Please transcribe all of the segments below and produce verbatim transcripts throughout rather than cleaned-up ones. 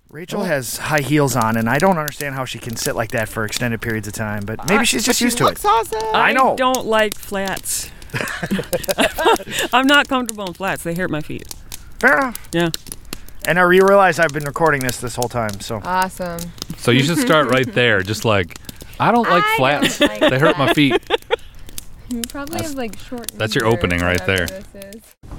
Rachel has high heels on, and I don't understand how she can sit like that for extended periods of time, but maybe uh, she's just she used to looks it. Awesome. I know. I don't like flats. I'm not comfortable in flats. They hurt my feet. Fair enough. Yeah. And I realize I've been recording this this whole time, so. Awesome. So you should start right there. Just like, I don't like I flats. don't like They hurt my flats. feet. You probably That's- have like short. that's your knees or opening right whatever there. this is.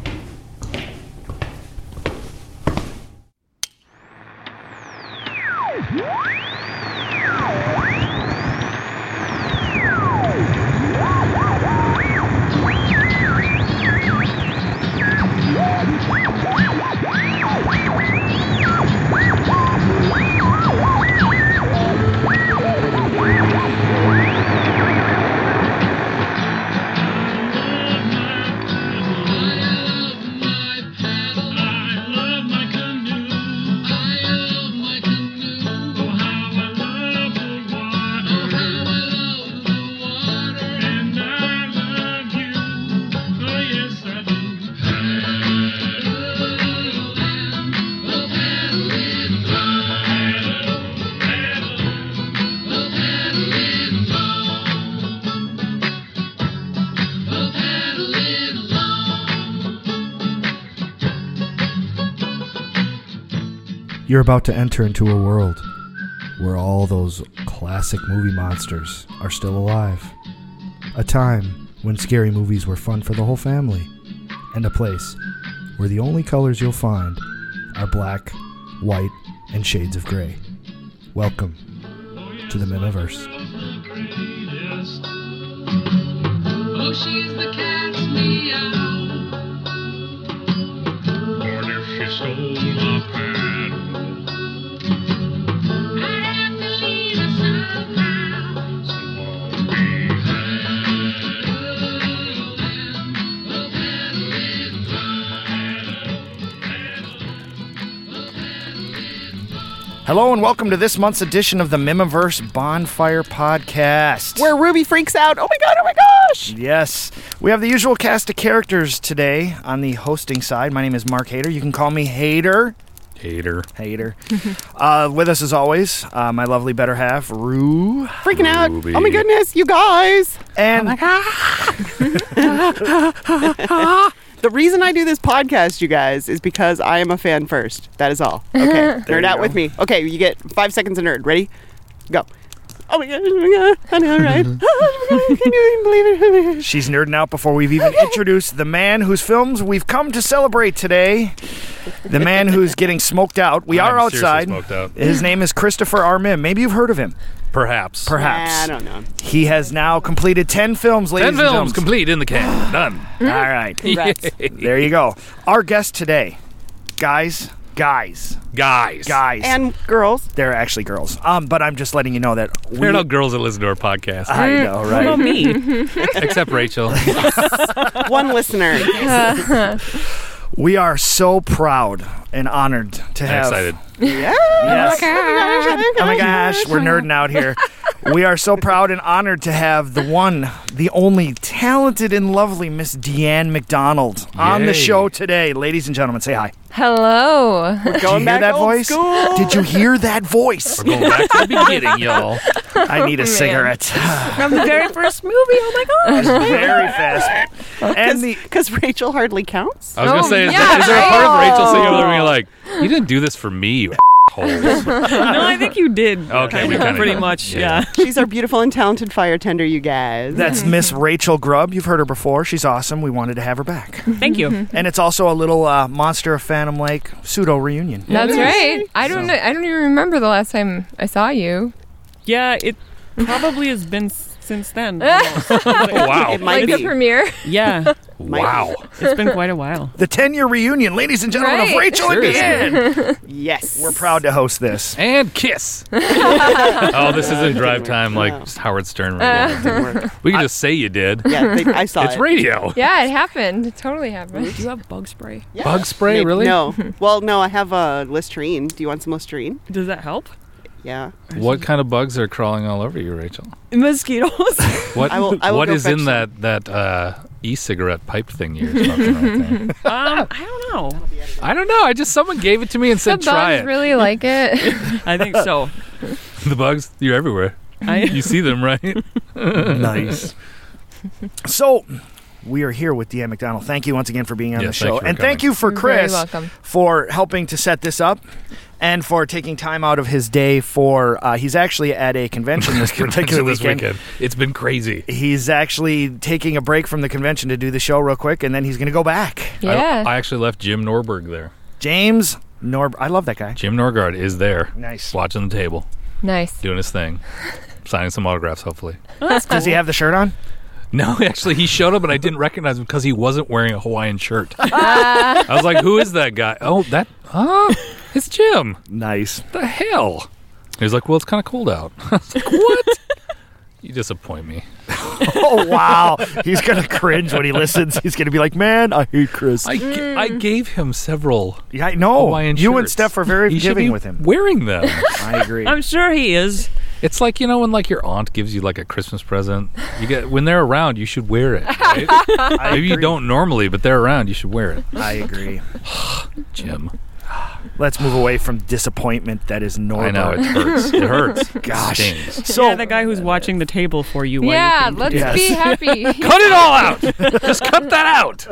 You're about to enter into a world where all those classic movie monsters are still alive. A time when scary movies were fun for the whole family. And a place where the only colors you'll find are black, white, and shades of gray. Welcome to the Mimiverse. Oh, she's the cat's meow. What if she stole my paddle? I'd have to leave her somehow. So won't be Hello and welcome to this month's edition of the Mimiverse Bonfire Podcast. Where Ruby freaks out. Oh my god, oh my gosh. Yes, we have the usual cast of characters today on the hosting side. My name is Mark Hader. You can call me Hader. Hater. Hater. uh, with us as always, uh, my lovely better half, Rue. Freaking out. Ruby. Oh my goodness, you guys. And The reason I do this podcast, you guys, is because I am a fan first. That is all. Okay, There nerd you out go. with me. Okay, you get five seconds of nerd. Ready? Go. Oh my god, oh my god, I know, right? Oh my god, can you even believe it? Oh my gosh. she's nerding out before we've even introduced the man whose films we've come to celebrate today. The man who's getting smoked out. We are I'm seriously outside. smoked out. His name is Christopher Armim. Maybe you've heard of him. Perhaps. Perhaps. Nah, I don't know. He has now completed ten films, ladies Ten and films gentlemen. complete in the can. Done. All right. Congrats. There you go. Our guest today, guys, guys, Guys. guys. And girls. They're actually girls. Um, but I'm just letting you know that we. There are no girls that listen to our podcast. I know, What about right? me? Except Rachel. One listener. We are so proud and honored to I'm have. excited. Yeah. Yes. Oh Oh my gosh, we're nerding out here. We are so proud and honored to have the one, the only talented and lovely Miss Deanne McDonald on the Yay. show today. Ladies and gentlemen, say hi. Hello. Going Did you hear back that old voice? school. Did you hear that voice? We're going back to the beginning, y'all. I need a cigarette. From the very first movie. Oh my gosh. Very fast. And the Because Rachel hardly counts. I was going to Oh, say, is, yeah, there, is there a part of right. Rachel sitting over there being like, you didn't do this for me, you assholes. No, I think you did. Okay, we Kinda, kinda pretty did. much. Yeah. Yeah. She's our beautiful and talented fire tender, you guys. That's Miss Rachel Grubb. You've heard her before. She's awesome. We wanted to have her back. Thank you. And it's also a little uh, Monster of Phantom Lake pseudo reunion. That's right. I don't So- know. I don't even remember the last time I saw you. Yeah, it probably has been s- since then. almost. Oh, wow. It might Like be. the premiere. Yeah, Wow. it's been quite a while. The ten-year reunion, ladies and gentlemen, of Right. Rachel and Seriously. Deanne. Yes. We're proud to host this. And kiss. Oh, this isn't drive time like No. Howard Stern. Uh. radio. Didn't work. We can just say you did. Yeah, they, I saw It's it. radio. Yeah, it happened. It totally happened. Do you have bug spray? Yeah. Bug spray, Maybe- really? No. Well, no, I have a Listerine. Do you want some Listerine? Does that help? Yeah. What kind of bugs are crawling all over you, Rachel? Mosquitoes. What I will- I will What go is fetch in some. that that uh, e-cigarette pipe thing you're smoking right there? Um, I don't know. I don't know. I just someone gave it to me and The said try bugs it. really like it. I think so. The bugs, you're everywhere. I, You see them, right? Nice. So, we are here with Deanne McDonald. Thank you once again for being on Yes, the thank show. you for And thank coming. you for You're very Chris welcome. for helping to set this up and for taking time out of his day for, uh, he's actually at a convention this particular this weekend. weekend. It's been crazy. He's actually taking a break from the convention to do the show real quick, and then he's going to go back. Yeah. I, I actually left Jim Norberg there. James Norb, I love that guy. Jim Norgard is there. Nice. Watching the table, Nice. doing his thing, signing some autographs, hopefully. Does he have the shirt on? No, actually, he showed up and I didn't recognize him because he wasn't wearing a Hawaiian shirt. Ah. I was like, who is that guy? Oh, that, oh, it's Jim. Nice. What the hell? He was like, well, it's kind of cold out. I was like, what? You disappoint me. Oh, wow. He's going to cringe when he listens. He's going to be like, man, I hate Chris. I, g- I gave him several yeah, I know. Hawaiian You and shirts. Steph are very He should forgiving be with him. wearing them. I agree. I'm sure he is. It's like, you know, when like your aunt gives you like a Christmas present, you get when they're around, you should wear it. Right? I Maybe you agree. don't normally, but they're around, you should wear it. I agree. Jim. Let's move away from disappointment that is normal. I know, it hurts. It hurts. Gosh. It stings. So, yeah, the guy who's watching the table for you. While Yeah, you let's Yes. be happy. Cut it all out! Just cut that out!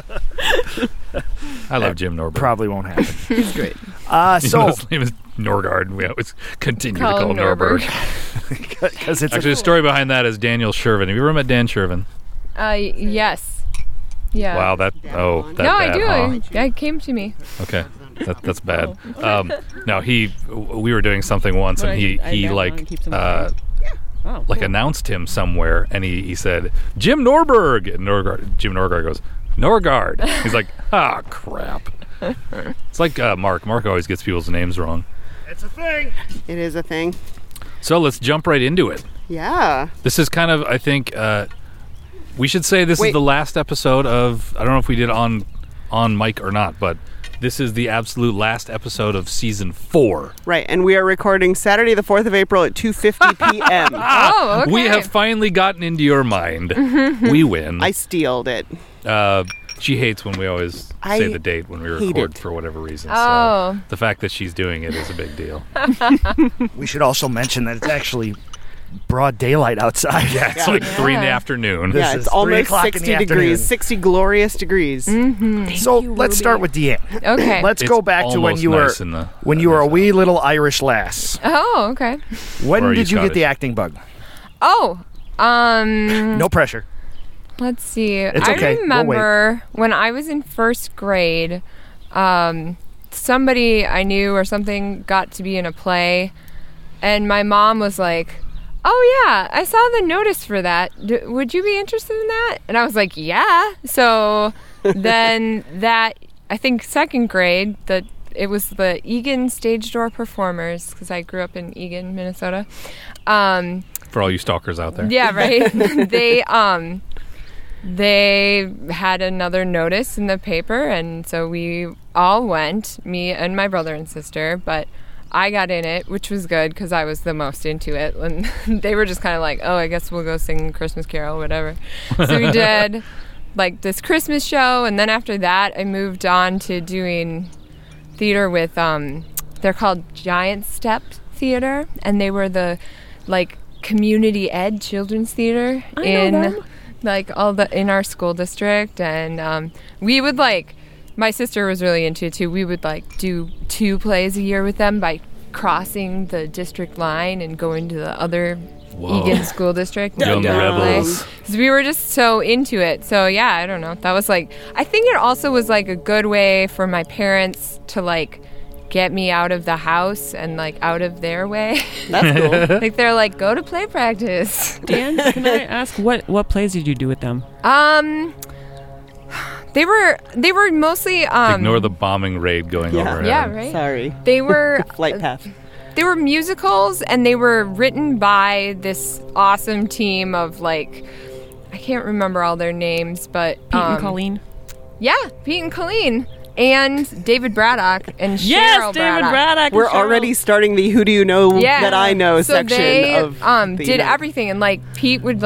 I love Jim Norberg. probably won't happen. He's great. Uh, Even though so, his name is Norgard, and we always continue Call to call him him Norberg. Norberg. because it's Actually, a, the story behind that is Daniel Shervin. Have you ever met Dan Shervin? Uh, yes. Yeah. Wow, that, oh, that No, I bad, do. huh? I, I came to me. Okay, that, that's bad. Um, no, he. We were doing something once, But and I- he I he bet like Ron keeps him uh, Oh, like cool. announced him somewhere, and he, he said Jim Norberg, and Norgard. Jim Norgard goes Norgard. He's like, ah, crap. It's like uh, Mark. Mark always gets people's names wrong. it's a thing. It is a thing. So let's jump right into it. Yeah. This is kind of, I think, uh, we should say this Wait. is the last episode of. I don't know if we did on on mic or not, but this is the absolute last episode of season four. Right. And we are recording Saturday, the fourth of April at two fifty p.m. Oh, okay. We have finally gotten into your mind. We win. I stealed it. Uh, she hates when we always I say the date when we hate record it. for whatever reason. Oh. So the fact that she's doing it is a big deal. We should also mention that it's actually broad daylight outside. Yeah, it's like three in the Yeah. afternoon. This Yeah, is it's three almost o'clock in the sixty afternoon. degrees. sixty glorious degrees. So let's start with Deanne. Okay. Let's It's go back to when almost you nice were in the- when you were a wee little Irish lass. oh, okay. When Or are did you you get the Scottish? acting bug? Oh, um, No pressure. let's see. It's I okay. We'll remember when I was in first grade, um, somebody I knew or something got to be in a play, and my mom was like, "Oh yeah, I saw the notice for that. D- would you be interested in that?" And I was like, "Yeah." So then that I think second grade, the it was the Egan Stage Door Performers because I grew up in Egan, Minnesota. Um, For all you stalkers out there. yeah, right. they um they had another notice in the paper, and so we all went, me and my brother and sister, but I got in it, which was good because I was the most into it. And they were just kind of like, "Oh, I guess we'll go sing Christmas Carol, whatever." So we did like this Christmas show, and then after that, I moved on to doing theater with um they're called Giant Step Theater, and they were the like community ed children's theater I know in them. like all the in our school district, and um we would like my sister was really into it too. We would like do two plays a year with them by crossing the district line and going to the other Whoa. Egan school district. and Young doing a play. rebels. 'Cause we were just so into it. So yeah, I don't know. That was like, I think it also was like a good way for my parents to like get me out of the house and like out of their way. That's cool. Like they're like, go to play practice. Dan, can I ask what what plays did you do with them? Um, they were they were mostly um. Ignore the bombing raid going Yeah. overhead. Yeah, right. Sorry. They were Flight path. they were musicals, and they were written by this awesome team of like, I can't remember all their names, but Pete um, and Colleen. Yeah, Pete and Colleen. And David Braddock and Yes, Cheryl David Braddock. Braddock. and We're Cheryl. already starting the Who Do You Know Yeah. That I Know so section they, of um the did event. everything, and like Pete would like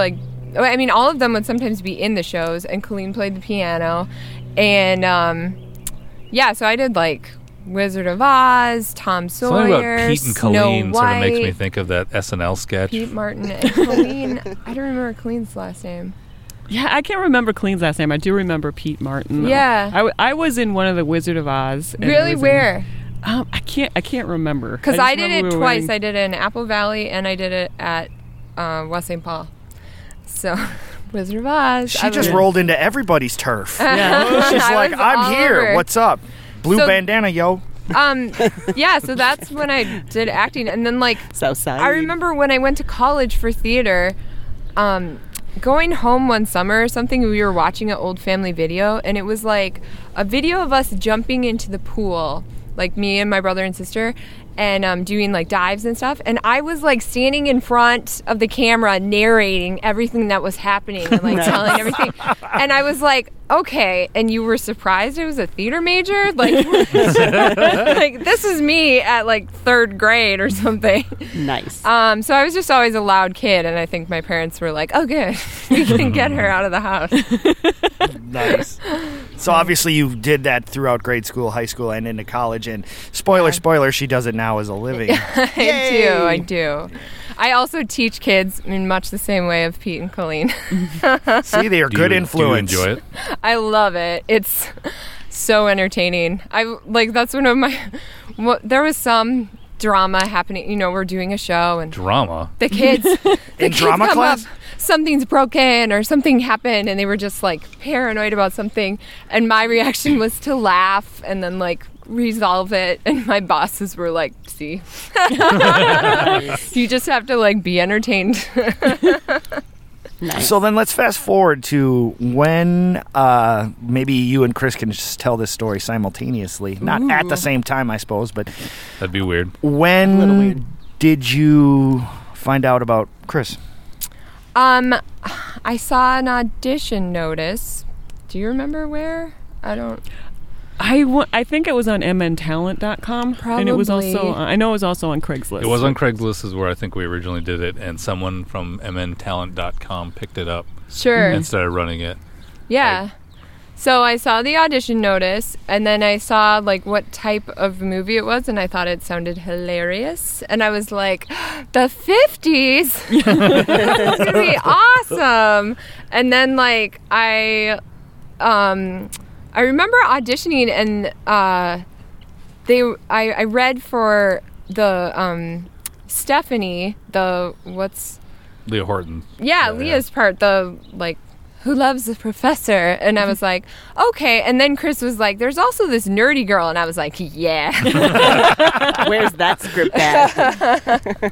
I mean, all of them would sometimes be in the shows, and Colleen played the piano. And, um, yeah, so I did, like, Wizard of Oz, Tom Something Sawyer, about Pete and Snow Colleen White, sort of makes me think of that S N L sketch. Pete Martin, and Colleen. I don't remember Colleen's last name. Yeah, I can't remember Colleen's last name. I do remember Pete Martin. though. Yeah. I, w- I was in one of the Wizard of Oz. and it Really? was in- Where? um, I can't. I can't remember. Because just I, did remember it we were twice. wearing- I did it in Apple Valley, and I did it at uh, West Saint Paul. So, Wizard of Oz. She I just was- rolled into everybody's turf. Yeah. She's I like, was I'm all here. over. What's up? Blue So- bandana, yo. Um, yeah, so that's when I did acting. And then, like, Southside. I remember when I went to college for theater, um, going home one summer or something, we were watching an old family video, and it was like a video of us jumping into the pool, like me and my brother and sister, and um, doing like dives and stuff. And I was like standing in front of the camera narrating everything that was happening and like Nice. telling everything. And I was like, okay, and you were surprised I was a theater major? Like, like this is me at like third grade or something. Nice. Um, so I was just always a loud kid, and I think my parents were like, "Oh, good, we can get her out of the house." Nice. So obviously you did that throughout grade school, high school, and into college. And spoiler, spoiler, she does it now as a living. I Yay! do, I do. I also teach kids in much the same way of Pete and Colleen. See, they are Do good you, influence. Do you enjoy it? I love it. It's so entertaining. I like that's one of my. Well, there was some drama happening. You know, we're doing a show and Drama. the kids the In kids drama come class? up, something's broken or something happened, and they were just like paranoid about something, and my reaction was to laugh and then like resolve it, and my bosses were like, see, you just have to like be entertained. Nice. So then let's fast forward to when uh, maybe you and Chris can just tell this story simultaneously. Not at the same time, I suppose, but That'd be weird. when little weird. did you find out about Chris? um I saw an audition notice. Do you remember where? I don't. I, w- I think it was on m n talent dot com. And it was also, Probably. I know it was also on Craigslist. It was on Craigslist is where I think we originally did it, and someone from m n talent dot com picked it up Sure. and started running it. Yeah. So I saw the audition notice, and then I saw like what type of movie it was, and I thought it sounded hilarious, and I was like, the fifties, that's gonna be awesome. And then like I, um, I remember auditioning, and uh, they I, I read for the um, Stephanie, the what's Leah Horton. yeah, Yeah, Leah's part, the like, who loves the professor? And I was like, okay. And then Chris was like, there's also this nerdy girl, and I was like, yeah. Where's that script at?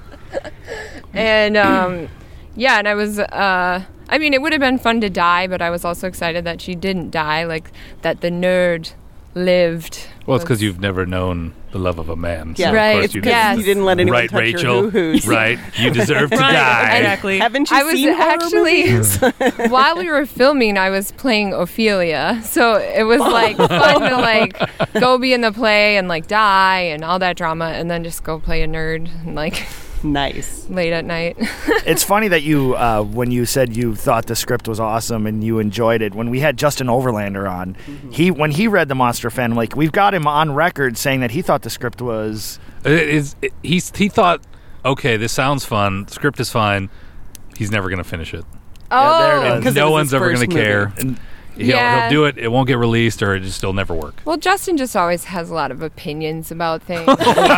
And um, yeah, and I was, uh, I mean, it would have been fun to die, but I was also excited that she didn't die, like that the nerd lived. Well, it's because Was- you've never known the love of a man. Yeah. So Right, Of course it's you because didn't. you didn't let anyone right, touch your Rachel. hoo-hoos. Right. You deserve to Right, die. exactly. Haven't you I was seen horror actually movies? while we were filming, I was playing Ophelia, so it was like fun to like go be in the play and like die and all that drama, and then just go play a nerd and like Nice. late at night. It's funny that you, uh, when you said you thought the script was awesome and you enjoyed it, when we had Justin Overlander on, Mm-hmm. he when he read the Monster Fan, like we've got him on record saying that he thought the script was It is, it, he's, he thought, okay, this sounds fun. The script is fine. He's never going to finish it. Oh, there it is. 'Cause it No was one's his ever first going to movie. care. and He'll, Yeah. he'll do it. It won't get released, or it just will never work. well, Justin just always has a lot of opinions about things.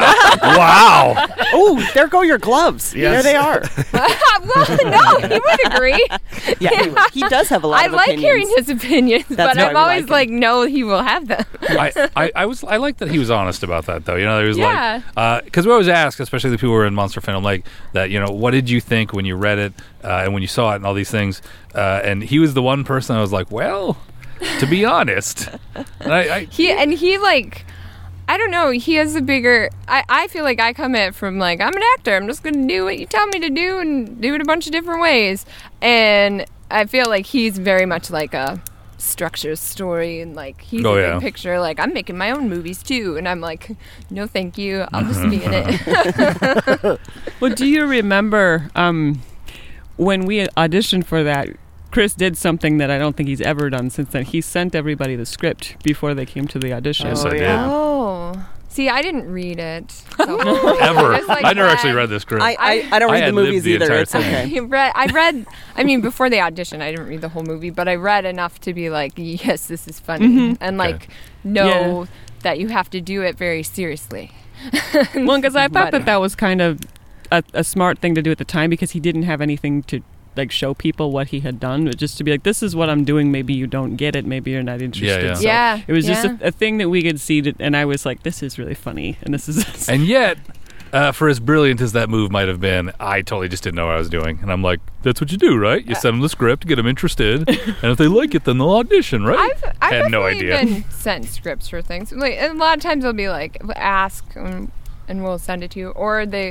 wow. Oh, there go your gloves. Yes. There they are. Well, no, he would agree. Yeah, he, he does have a lot I of like opinions. hearing his opinions, That's but why I'm we always like like, him. no, he will have them. I, I, I was I like that he was honest about that though. You know, he was Yeah. like, because we always ask, especially the people who are in Monster Fandom, like that. You know, what did you think when you read it uh, and when you saw it and all these things? Uh, and he was the one person I was like, well, to be honest, and I, I, He and he like, I don't know. He has a bigger. I I feel like I come at it from like I'm an actor. I'm just gonna do what you tell me to do and do it a bunch of different ways. And I feel like he's very much like a structure story, and like he's Oh, a yeah. big picture. Like I'm making my own movies too, and I'm like, no, thank you. I'll just be in it. Well, do you remember um, when we auditioned for that, Chris did something that I don't think he's ever done since then. He sent everybody the script before they came to the audition. Yes, Oh, I did. yeah. Oh. See, I didn't read it. So Ever. I was like I never actually that. read this script. I, I, I don't I read the had lived movies the either. entire It's thing. okay. I read, I read, I mean, before the audition, I didn't read the whole movie, but I read enough to be like, yes, this is funny. Mhm. And Okay. like, know that you have to do it very seriously. Well, because I thought But- that that was kind of a, a smart thing to do at the time because he didn't have anything to like show people what he had done, but just to be like, this is what I'm doing. Maybe you don't get it. Maybe you're not interested. yeah. So Yeah, it was just yeah. a, a thing that we could see, to, and I was like, this is really funny, and this is. And yet, uh, for as brilliant as that move might have been, I totally just didn't know what I was doing. And I'm like, that's what you do, right? You send them the script, get them interested, and if they like it, then they'll audition, right? I've, I've Had no definitely idea. been sent scripts for things. Like, and a lot of times they'll be like, ask um, and we'll send it to you. Or they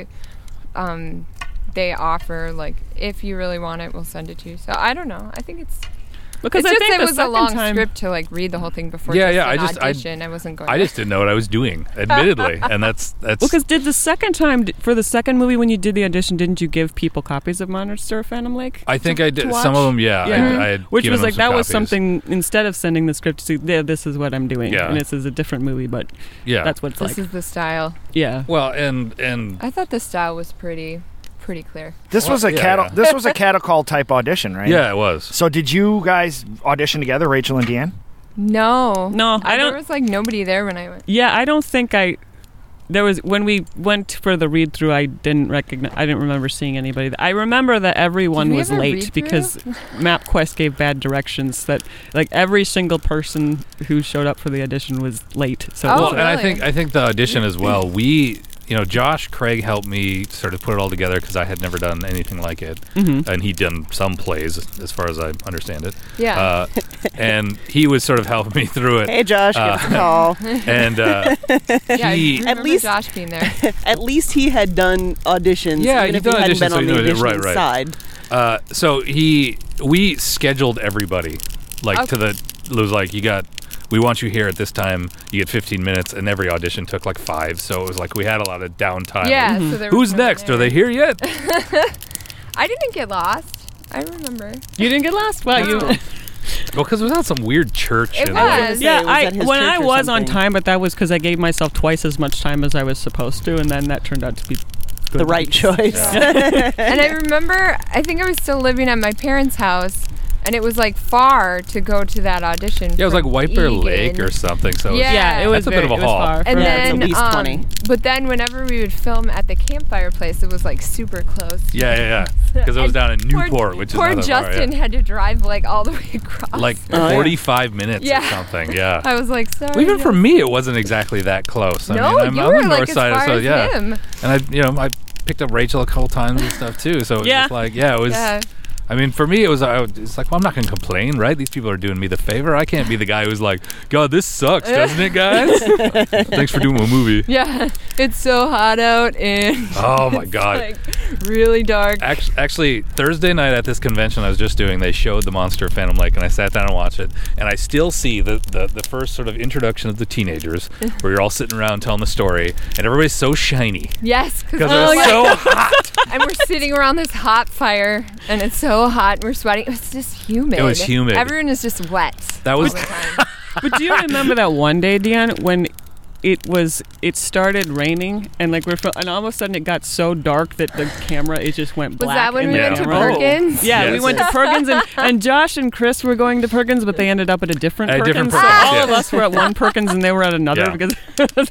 um, they offer, like, if you really want it, we'll send it to you. So I don't know. I think it's... Because it's I just think it the was a second long time, script to, like, read the whole thing before Yeah, just yeah, an I just- I- audition. I, wasn't going I to- just didn't know what I was doing, admittedly. and that's that's Well, because did the second time for the second movie when you did the audition, didn't you give people copies of Monster of Phantom Lake? I think to- I did. to Some of watch? them, yeah. Yeah. I, I had Which given was them like some that was copies. something instead of sending the script to see, yeah, this is what I'm doing, Yeah. and this is a different movie, but Yeah. that's what it's This like. is the style. Yeah. Well, and and I thought the style was pretty pretty clear. This Well, was a yeah, cattle. yeah. This was a cattle call type audition, right? yeah, it was. So did you guys audition together, Rachel and Deanne? No. No, I don't- There was, like, nobody there when I went. Yeah, I don't think I. There was when we went for the read through. I didn't recognize. I didn't remember seeing anybody. I remember that everyone Did we was have a late read-through? because MapQuest gave bad directions. That like every single person who showed up for the audition was late. So it Oh, Well, was and I really? think I think the audition as well. We, you know, Josh Craig helped me sort of put it all together because I had never done anything like it, Mhm. and he'd done some plays as far as I understand it. Yeah. Uh, and he was sort of helping me through it. Hey, Josh, give us a call. And uh, yeah, he- I At remember least- Josh being there. At least he had done auditions, Yeah, even he'd if he done hadn't auditions, been so on he the knew it. auditioning Right, right. side. uh, so he, we scheduled everybody, like to Okay. the. It was like you got. We want you here at this time. You get fifteen minutes, and every audition took like five. So it was like we had a lot of downtime. Yeah. Like, So there was Who's no one next? there. Are they here yet? I didn't get lost. I remember. You didn't get lost. Well, you. No. Well, because it was at some weird church. It and- was. I was gonna say, Yeah, was I at his when church I or was on something. time, but that was because I gave myself twice as much time as I was supposed to, and then that turned out to be good. The right choice. And I remember, I think I was still living at my parents' house, and it was like far to go to that audition. Yeah, it was like from White Bear Egan. Lake or something. So Yeah. Yeah, it was That's a bit very, of a it was haul. far. And Yeah, it's then, at least um, twenty. but then whenever we would film at the campfire place, it was like super close. yeah, yeah, yeah. Because it was And down in poor- Newport, which is Poor not that far, Justin yeah. had to drive like all the way across. Like Oh, yeah. forty-five minutes or Yeah. something. Yeah. I was like, sorry. Well, even for Justin. me, it wasn't exactly that close. I no, mean, I'm, you I'm were on the like north as side, far so as yeah. him. And I, you know, I picked up Rachel a couple times and stuff too. So it was Yeah. just like, yeah, it was. Yeah. I mean, for me, it was. I was it's like, well, I'm not going to complain, right? These people are doing me the favor. I can't be the guy who's like, God, this sucks, doesn't it, guys? Thanks for doing my movie. Yeah, it's so hot out and Oh my it's, God. like really dark. Actually, actually, Thursday night at this convention I was just doing, they showed the Monster of Phantom Lake, and I sat down and watched it. And I still see the, the, the first sort of introduction of the teenagers, where you're all sitting around telling the story, and everybody's so shiny Yes, because we're it was so hot. and we're sitting around this hot fire, and it's so hot, and we're sweating. It's just humid. It was humid. Everyone is just wet. That was- all the time. But do you remember that one day, Deanne, when it was it started raining and like we're fil- and all of a sudden it got so dark that the camera it just went Was black. that when in we the went to camera. Perkins? Yeah, we Yes. went to Perkins and, and Josh and Chris were going to Perkins, but they ended up at a different At a Perkins. different So Perkins, all yeah. of us were at one Perkins and they were at another Yeah. because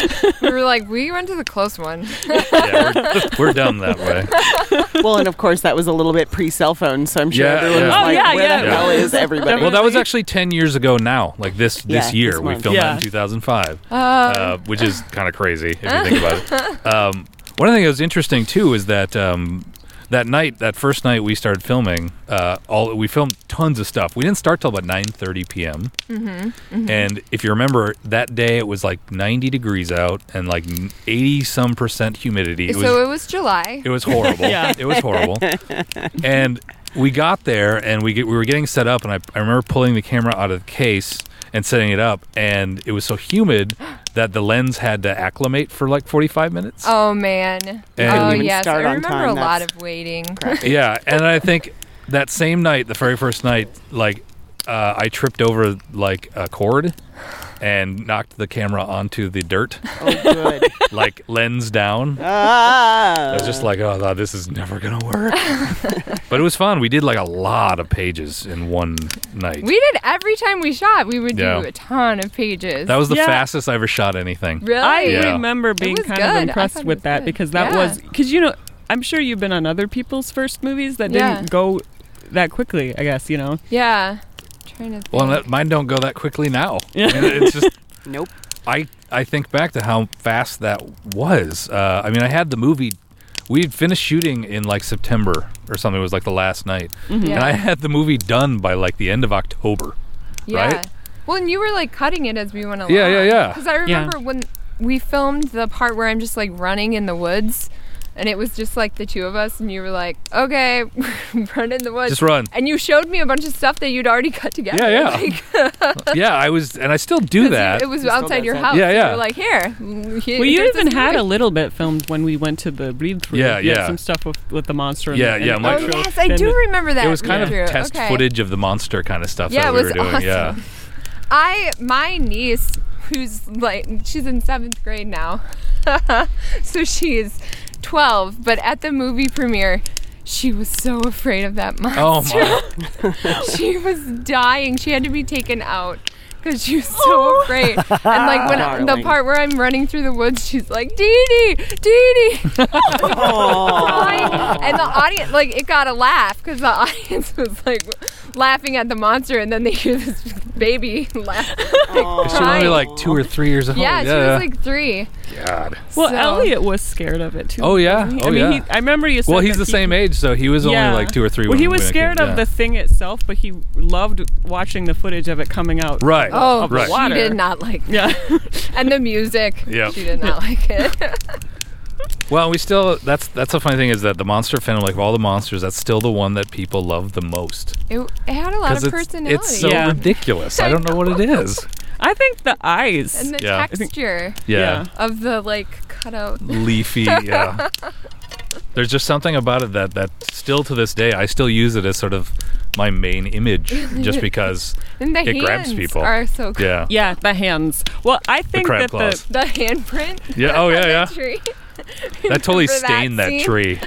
We were like, we went to the close one. Yeah, we're, we're dumb that way. Well, and of course that was a little bit pre-cell phone, so I'm sure Yeah, everyone yeah. was Oh, like, yeah, "Where yeah. the hell is everybody?" Well, that was actually ten years ago now. Like this this Yeah, year, this we month. filmed Yeah. that in two thousand five, Uh, uh, which is kind of crazy if you think about it. Um, one thing that was interesting too is that um, that night, that first night we started filming, uh, all we filmed tons of stuff. We didn't start till about nine thirty p.m. mm-hmm, mm-hmm. And if you remember, that day it was like ninety degrees out and like eighty some percent humidity. It so was it was July. it was horrible. Yeah. It was horrible. And we got there and we get, we were getting set up, and I, I remember pulling the camera out of the case and setting it up, and it was so humid that the lens had to acclimate for like forty-five minutes. Oh man. And- oh Didn't even yes, I start on remember time, a lot that's of waiting. Yeah, and I think that same night, the very first night, like uh, I tripped over like a cord and knocked the camera onto the dirt, Oh, good. like lens down. ah. I was just like, oh, this is never gonna work. But it was fun. We did like a lot of pages in one night. We did every time we shot. We would do Yeah. a ton of pages. That was the Yeah. fastest I ever shot anything. really. I Yeah. remember being was kind good. I of impressed thought it with was that good. because that Yeah. was because you know I'm sure you've been on other people's first movies that Yeah. didn't go that quickly. I guess you know. Yeah. Trying to think. Well, that, mine don't go that quickly now. Yeah. And it's just Nope. I I think back to how fast that was. Uh, I mean, I had the movie. We'd finished shooting in like September or something. It was like the last night, Yeah. and I had the movie done by like the end of October. Yeah. right? Well, and you were like cutting it as we went along. Yeah, yeah, yeah. Because I remember when we filmed the part where I'm just like running in the woods, and it was just like the two of us, and you were like, "Okay, run in the woods." Just run. And you showed me a bunch of stuff that you'd already cut together. Yeah, yeah. Like, Yeah, I was, and I still do 'cause that. It was still outside does your that. house. Yeah, You yeah. were like, here. Well, you even had a little bit filmed when we went to the read through. Yeah, You had yeah. some stuff with, with the monster. Yeah, and, yeah, And my- Oh the yes, I and do the- remember that. It was kind of read-through. test Okay. footage of the monster kind of stuff Yeah, that it we was were doing. awesome. Yeah. I my niece, who's like she's in seventh grade now, so she is twelve. But at the movie premiere, she was so afraid of that monster. Oh my! She was dying. She had to be taken out because she was so afraid. And like when the Darling. part where I'm running through the woods, she's like, Dee Dee, Dee Dee. And the audience, like, it got a laugh because the audience was like laughing at the monster, and then they hear this baby laugh. She was only like two or three years old. Yeah, she yeah. was like three. God. Well, So- Elliot was scared of it too. Oh, yeah. wasn't he? Oh, I mean, yeah. He, I remember you said Well, he's that the he- same age, so he was only like two or three. Well, when, he was when it scared came- of yeah. the thing itself, but he loved watching the footage of it coming out. Right. Oh, Of the right. she water. did not like that. Yeah. And the music, Yeah. she did not like it. Well, we still. That's that's the funny thing is that the monster film, like of all the monsters, that's still the one that people love the most it, it had a lot of it's personality. it's so Yeah. ridiculous. I don't know what it is. I think the eyes. And the Yeah. texture Yeah. of the, like, cutout. Leafy. Yeah. There's just something about it that that still to this day I still use it as sort of my main image, just because. And the It hands grabs people. are so cool. Yeah. Yeah, the hands. Well, I think crab that claws. the The handprint. Yeah. Oh yeah. on the Yeah. tree. That totally Remember stained that, scene? tree.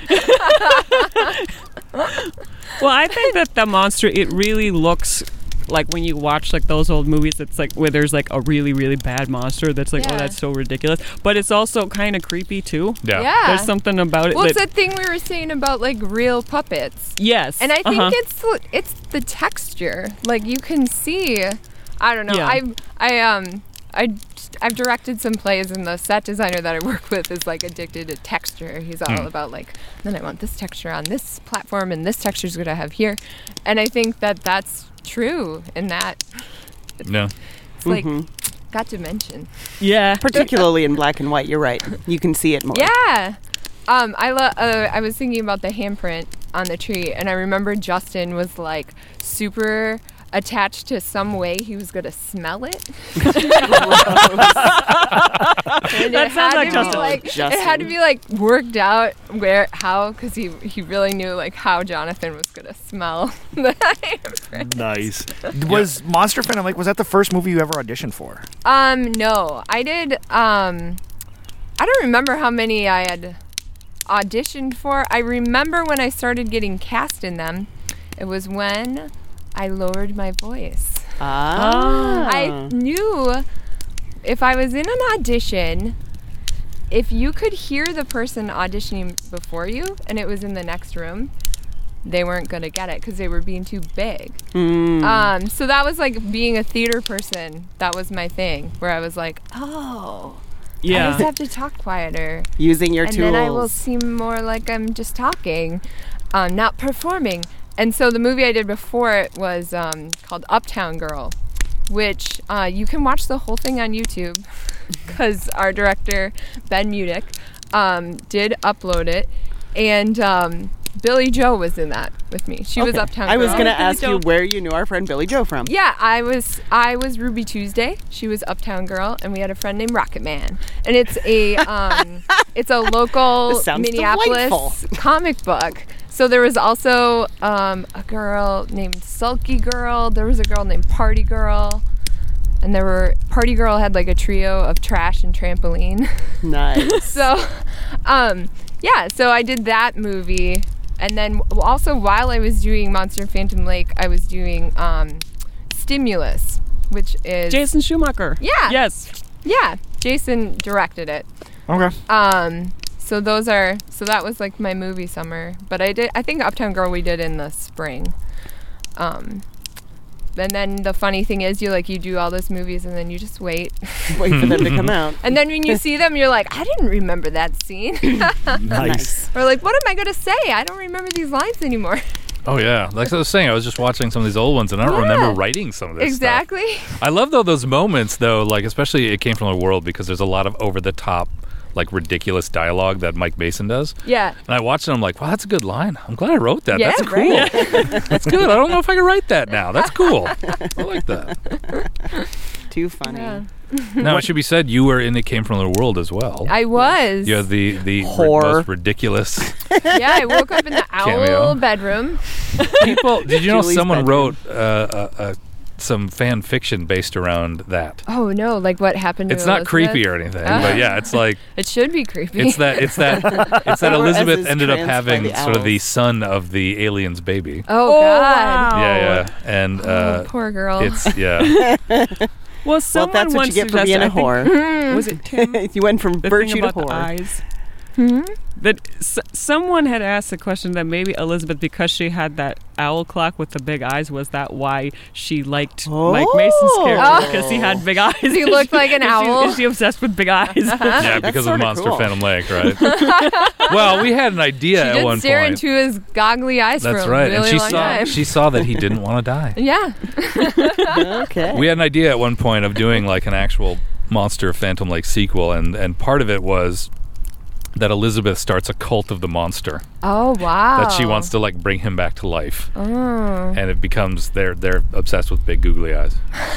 well, I think that the monster it really looks like when you watch like those old movies. It's like where there's like a really really bad monster that's like Yeah. oh that's so ridiculous, but it's also kind of creepy too. Yeah. Yeah. There's something about it. Well, it's that, that thing we were saying about, like, real puppets. yes, And I think uh-huh. it's the- it's the texture. Like, you can see. I don't know. Yeah. I I um I I've directed some plays, and the set designer that I work with is like addicted to texture. He's all Hmm. about like, then I want this texture on this platform, and this texture is going to have here. And I think that that's true in that No. it's like Mhm. got dimension. yeah. Particularly in black and white. You're right. You can see it more. Yeah. Um, I lo- uh, I was thinking about the handprint on the tree, and I remember Justin was like super attached to some way he was gonna smell it. And That it sounds had like to Justin. be like Justin. it had to be like worked out where how because he he really knew like how Jonathan was gonna smell the handprint. Nice. Was Monster Phantom like was that the first movie you ever auditioned for? Um, no, I did. Um, I don't remember how many I had auditioned for. I remember when I started getting cast in them. It was when I lowered my voice. Ah. I knew if I was in an audition, if you could hear the person auditioning before you and it was in the next room, they weren't going to get it because they were being too big. Mm. Um, so that was like being a theater person. That was my thing where I was like, oh, I yeah. just have to talk quieter. Using your And tools. then I will seem more like I'm just talking, um, not performing. And so the movie I did before it was um, called Uptown Girl, which uh, you can watch the whole thing on YouTube because our director, Ben Mudick, um, did upload it. And um, Billy Joe was in that with me. She was Okay. Uptown I was Girl. gonna Billy ask you Joe. where you knew our friend Billy Joe from. Yeah, I was I was Ruby Tuesday. She was Uptown Girl, and we had a friend named Rocket Man. And it's a um, it's a local This sounds Minneapolis delightful. comic book. So there was also um, a girl named Sulky Girl. There was a girl named Party Girl, and there were Party Girl had like a trio of Trash and Trampoline. Nice. So, um, yeah, so I did that movie. And then w- also while I was doing Monster Phantom Lake, I was doing um, Stimulus, which is... Jason Schumacher. Yeah. Yes. Yeah, Jason directed it. Okay. Um, so those are... So that was like my movie summer. But I did... I think Uptown Girl we did in the spring. Um... And then the funny thing is, you like you do all those movies and then you just wait. Wait for them to come out. And then when you see them, you're like, I didn't remember that scene. Nice. Or like, what am I going to say? I don't remember these lines anymore. Oh yeah, like I was saying, I was just watching some of these old ones, and I don't Yeah. remember writing some of this stuff. Exactly. I love though those moments though, like especially it came from the world because there's a lot of over the top, like ridiculous dialogue that Mike Mason does. Yeah. And I watched it, I'm like, wow, that's a good line. I'm glad I wrote that. Yeah, that's cool. right. That's good. I don't know if I can write that now. That's cool. I like that. Too funny. Yeah. Now it should be said you were in It Came From the World as well. I was. You had the the ri- Whore. most ridiculous Yeah, I woke up in the Cameo. owl bedroom. people. Did you know Julie's someone bedroom. wrote uh, uh, uh, some fan fiction based around that? Oh no, like what happened to It's not Elizabeth? creepy or anything, but yeah, it's like It should be creepy. it's that it's that it's that Or as Elizabeth is ended up trans by having the sort of the owls. son of the alien's baby. oh, Oh, God. wow. Yeah, yeah, and Oh, uh, poor girl. it's yeah. Well, Well, someone that's what once you get for suggested- being a I think- whore. Was it Tim? You went from The virtue thing to about the whore. eyes. Hmm? That s- someone had asked the question that maybe Elizabeth, because she had that owl clock with the big eyes, was that why she liked Mike Mason's character Oh. because he had big eyes? He looked like an Is she- owl? Is she obsessed with big eyes? Yeah, because of sorta Monster cool. Phantom Lake, right? Well, we had an idea She at did one stare point. into his goggly eyes That's for a right, really and she long saw time. she saw that he didn't want to die. Yeah. Okay. We had an idea at one point of doing like an actual Monster Phantom Lake sequel, and and part of it was that Elizabeth starts a cult of the monster Oh wow. that she wants to like bring him back to life, Oh. and it becomes they're they're obsessed with big googly eyes.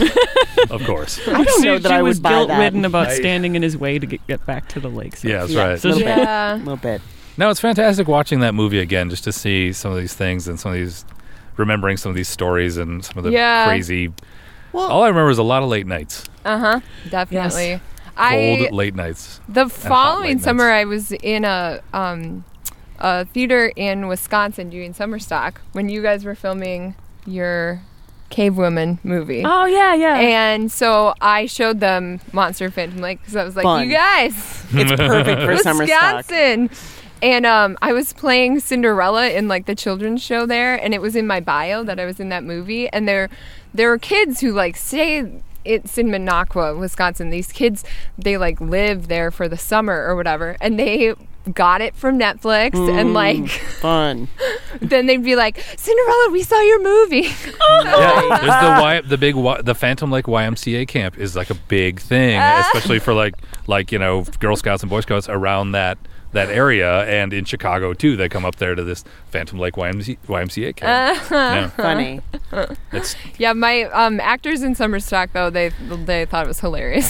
Of course. I don't know she, that she I was would buy that. guilt-ridden about I- standing in his way to get, get back to the lake. So. Yeah, that's Yeah. right. So- little bit. Yeah. A little bit. No, it's fantastic watching that movie again, just to see some of these things and some of these, remembering some of these stories and some of the Yeah. crazy. Well, All I remember is a lot of late nights, Uh huh. Definitely. cold I late nights. the hot following late summer nights. I was in a um a theater in Wisconsin doing summer stock when you guys were filming your Cave Woman movie. Oh yeah, yeah. And so I showed them Monster Phantom Lake because I was like, Fun. you guys, it's perfect for summer stock. Wisconsin. And um, I was playing Cinderella in like the children's show there, and it was in my bio that I was in that movie. And there, there were kids who like say it's in Minocqua, Wisconsin. These kids, they like live there for the summer or whatever, and they got it from Netflix and like Fun. then they'd be like, Cinderella, we saw your movie. Yeah, there's the y, the big y, the Phantom Lake Y M C A camp is like a big thing, especially for like like you know Girl Scouts and Boy Scouts around that that area, and in Chicago too. They come up there to this Phantom Lake Y M C A camp. Yeah. Funny. It's Yeah, my um, actors in summer stock though, they they thought it was hilarious.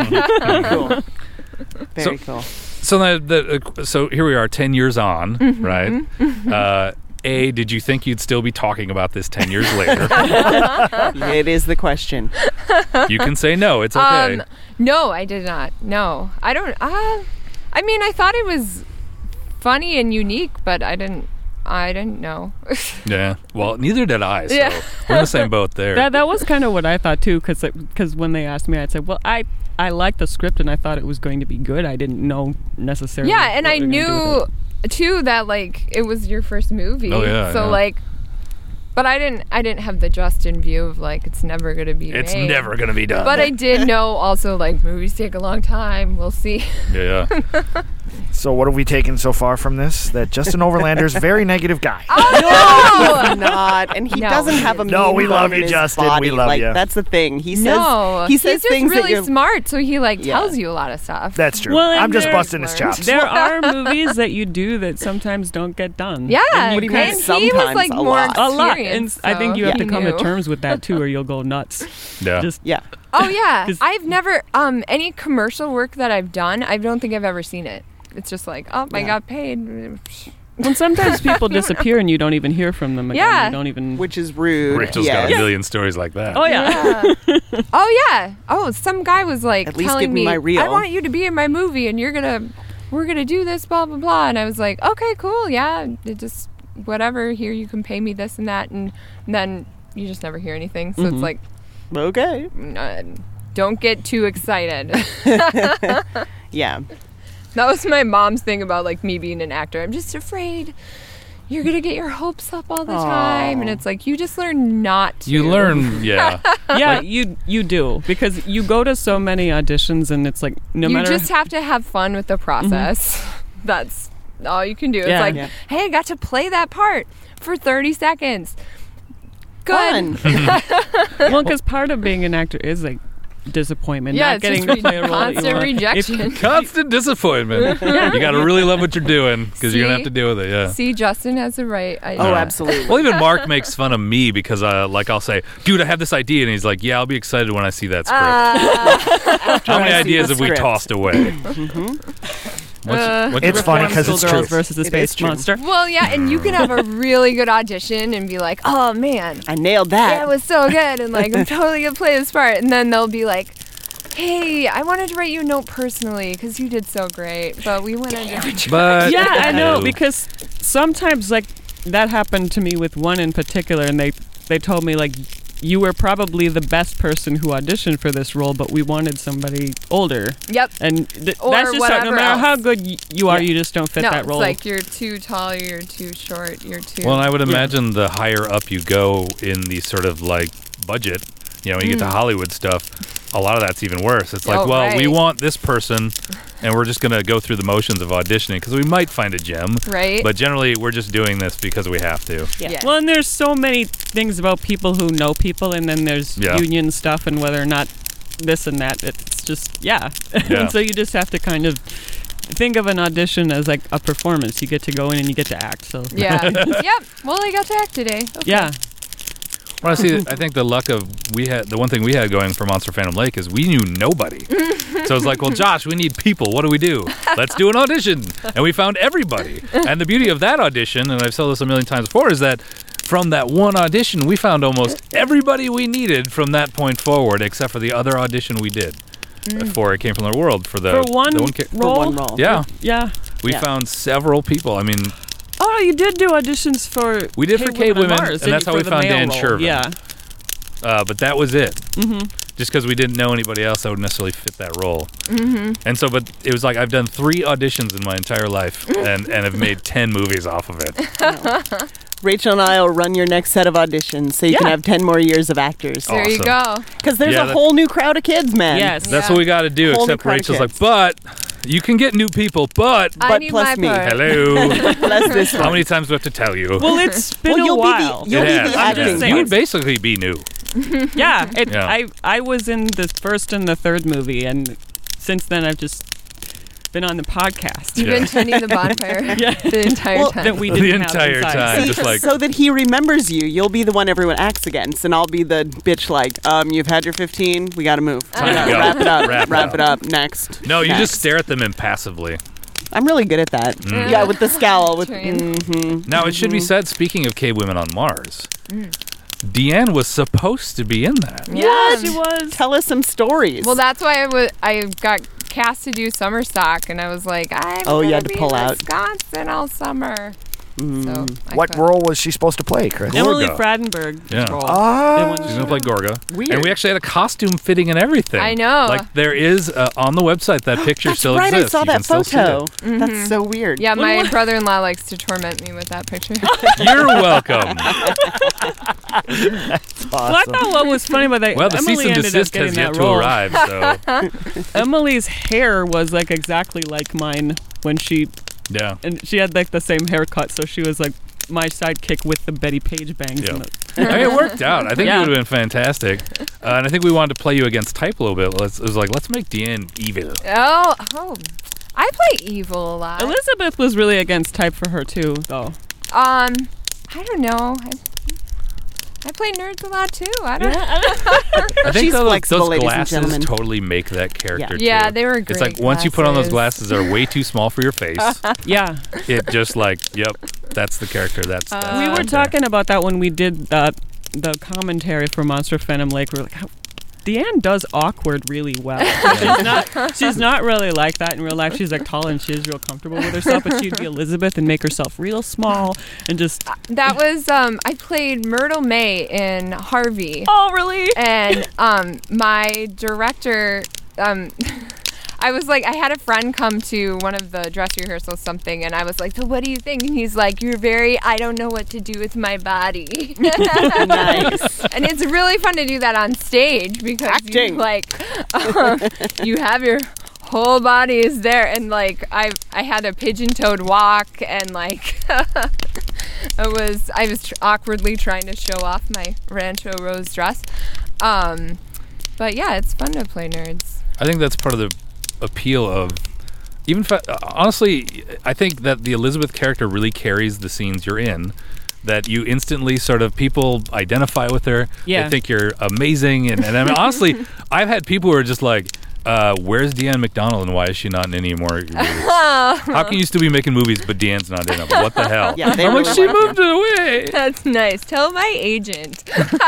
Cool. Very So- cool. so that the, uh, so here we are, ten years on, right? Uh, A, did you think you'd still be talking about this ten years later? It is the question. You can say no. It's okay. Um, no, I did not. No, I don't. Uh, I mean, I thought it was funny and unique, but I didn't. I didn't know. Yeah. Well, neither did I. So Yeah. we're in the same boat there. That that was kind of what I thought too, because because when they asked me, I'd say, well, I I liked the script and I thought it was going to be good. I didn't know necessarily. Yeah, and what I we were gonna do with knew it. too that like it was your first movie. Oh, yeah, So yeah. like, but I didn't. I didn't have the Justin view of like it's never gonna be. it's made. never gonna be done. But I did know also like movies take a long time. We'll see. yeah. So what have we taken so far from this? That Justin Overlander's very negative guy. Oh, He's not, and he No. doesn't have a No, mean we love bone in you, his Justin. We body. love like, you. That's the thing. He says no, he says he's just things that really you're. smart, so he like Yeah. tells you a lot of stuff. That's true. Well, and I'm just there- busting his chops. There are movies that you do that sometimes don't get done. yeah, What do you mean and he was sometimes? like A more lot. A lot. And experienced, I think so you have he to come knew. to terms with that too, or you'll go nuts. Yeah. Just Yeah. Oh yeah, 'Cause- I've never um any commercial work that I've done. I don't think I've ever seen it. It's just like, oh, I Yeah. got paid. when sometimes people disappear and you don't even hear from them again. Yeah. You don't even. Which is rude. Rachel's yes. got a million stories like that. Oh yeah. Yeah. oh yeah. Oh, some guy was like At least telling give me me, my reel. I want you to be in my movie, and you're gonna, we're gonna do this, blah blah blah. And I was like, okay, cool, yeah, it just whatever. Here, you can pay me this and that, and, and then you just never hear anything. So Mhm. it's like, Okay. uh, don't get too excited. Yeah. That was my mom's thing about like me being an actor. I'm just afraid you're gonna get your hopes up all the time, and it's like you just learn not to. You learn, yeah. Yeah, you you do, because you go to so many auditions and it's like no you matter. just have to have fun with the process. That's all you can do. It's Yeah. like, Yeah. hey, I got to play that part for thirty seconds. Good. Fun. Well, because part of being an actor is like disappointment, Yeah, not it's getting just to play a role that you constant want. rejection. Constant disappointment. You got to really love what you're doing because you're going to have to deal with it, yeah. See, Justin has the right idea. Oh, absolutely. Well, even Mark makes fun of me because, uh, like, I'll say, "Dude, I have this idea," and he's like, "Yeah, I'll be excited when I see that script." How many I see ideas the have we script. tossed away? What's, Uh, what's It's your funny Reform 'cause it's Schoolgirls true. versus the It Space is true. Monster. Well, yeah, and you can have a really good audition and be like, oh man, I nailed that. that was so good, and like I'm totally gonna play this part, and then they'll be like, hey, I wanted to write you a note personally because you did so great, but we went on different. But Yeah, I know, because sometimes like that happened to me with one in particular, and they they told me like you were probably the best person who auditioned for this role, but we wanted somebody older, Yep. and th- Or that's just how, no whatever matter how else. good y- you are, Yeah. you just don't fit no, that it's role. like you're too tall, you're too short, you're too. Well, and I would imagine the higher up you go in the sort of like budget, you know, when you get to Hollywood stuff, a lot of that's even worse. It's like, Mm. Oh, well, we right. want this person, and we're just going to go through the motions of auditioning because we might find a gem. Right. But generally, we're just doing this because we have to. Yeah. Well, and there's so many things about people who know people, and then there's Yeah. union stuff and whether or not this and that. It's just, yeah. Yeah. And so you just have to kind of think of an audition as like a performance. You get to go in and you get to act. So yeah. Yep. Well, I got to act today. Okay. yeah. Well, I see. I think the luck of we had the one thing we had going for Monster Phantom Lake is we knew nobody. So it's like, well, Josh, we need people. What do we do? Let's do an audition, and we found everybody. And the beauty of that audition, and I've said this a million times before, is that from that one audition, we found almost everybody we needed from that point forward, except for the other audition we did before it came from the world for the For one the one ca- role? For one role. Yeah, Yeah. we Yeah. found several people. I mean, Oh, you did do auditions for We did for Cave Cave Women on Women, Mars, and didn't that's you, how for we the found male Dan role? Shervin. Yeah. uh, but that was it. Mm-hmm. Just because we didn't know anybody else that would necessarily fit that role. Mm-hmm. And so, but it was like I've done three auditions in my entire life and, and have made ten movies off of it. Rachel and I will run your next set of auditions so you can Yeah. have ten more years of actors. There you Awesome. go. Because there's Yeah, a that- whole new crowd of kids, man. Yes. That's Yeah. what we got to do, Whole new except crowd of Rachel's like, kids. but you can get new people, but I But need plus my me. part. hello. Plus this How one. many times do I have to tell you? Well, it's been Well, a you'll while. be the, you'll It be has, the it acting. has. saying. You would basically be new. Yeah, it, Yeah. I I was in the first and the third movie, and since then I've just been on the podcast. You've Yeah. been tending the bonfire the entire Well, time. that we The didn't entire have inside. time. See, just like- so that he remembers you, you'll be the one everyone acts against, and I'll be the bitch like, um, you've had your fifteen, we gotta move. Time We to gotta go. Wrap it up. Wrap Wrap, it it up. Next. No, you Next. just stare at them impassively. I'm really good at that. Mm. Yeah, with the scowl. With Train. hmm Now, it should be said, speaking of Cave Women on Mars, Deanne was supposed to be in that. Yeah. she was. Tell us some stories. Well, that's why I was. I got cast to do summer stock, and I was like, I'm Oh, you gonna had to be pull in out. Wisconsin all summer. Mm. So I What couldn't. role was she supposed to play, Chris? Emily Gorga. Fradenberg. Yeah. role. Ah. They wanted She's to- going to play Gorga. Weird. And we actually had a costume fitting and everything. I know. Like, there is, uh, on the website, that picture That's still right, exists. I saw You that can still see photo. it. That's so weird. Yeah, my what- brother-in-law likes to torment me with that picture. You're welcome. Well, I thought what was funny about that. Well, the Emily cease and ended desist up getting has yet that to role. arrive, so. Emily's hair was like exactly like mine when she Yeah. and she had like the same haircut, so she was like my sidekick with the Betty Page bangs. Yeah. And the, I mean, it worked out. I think Yeah. it would have been fantastic. Uh, and I think we wanted to play you against type a little bit. Let's, it was like, let's make Deanne evil. Oh, oh. I play evil a lot. Elizabeth was really against type for her too, though. Um, I don't know. I, I play nerds a lot too. I don't know. I think She's those, flexible, those ladies and glasses gentlemen. totally make that character too. Yeah, they were great It's like once you put on those glasses. glasses, they're way too small for your face. Yeah, It just like, yep, that's the character. That's, that's we were right there. talking about that when we did uh, the commentary for Monster Phantom Lake. We were like, how, Deanne does awkward really well. she's not. She's not really like that in real life. She's like tall and she's real comfortable with herself. But she'd be Elizabeth and make herself real small and just. That was um. I played Myrtle May in Harvey. Oh, really? And um, my director, um, I was like, I had a friend come to one of the dress rehearsals, something, and I was like, so what do you think? And he's like, you're very, I don't know what to do with my body. Nice. And it's really fun to do that on stage because Acting. you, like, um, you have your whole body is there, and like I, I had a pigeon-toed walk, and like. It was I was tr- awkwardly trying to show off my Rancho Rose dress, um, but yeah, it's fun to play nerds. I think that's part of the appeal of even fa- honestly I think that the Elizabeth character really carries the scenes you're in, that you instantly sort of people identify with her. Yeah. They think you're amazing, and, and I mean honestly I've had people who are just like, uh, where's Deanne McDonald and why is she not in any more movies? How can you still be making movies but Deanne's not in them? What the hell? Yeah, they I'm like, really she like you. moved it away. That's nice. Tell my agent.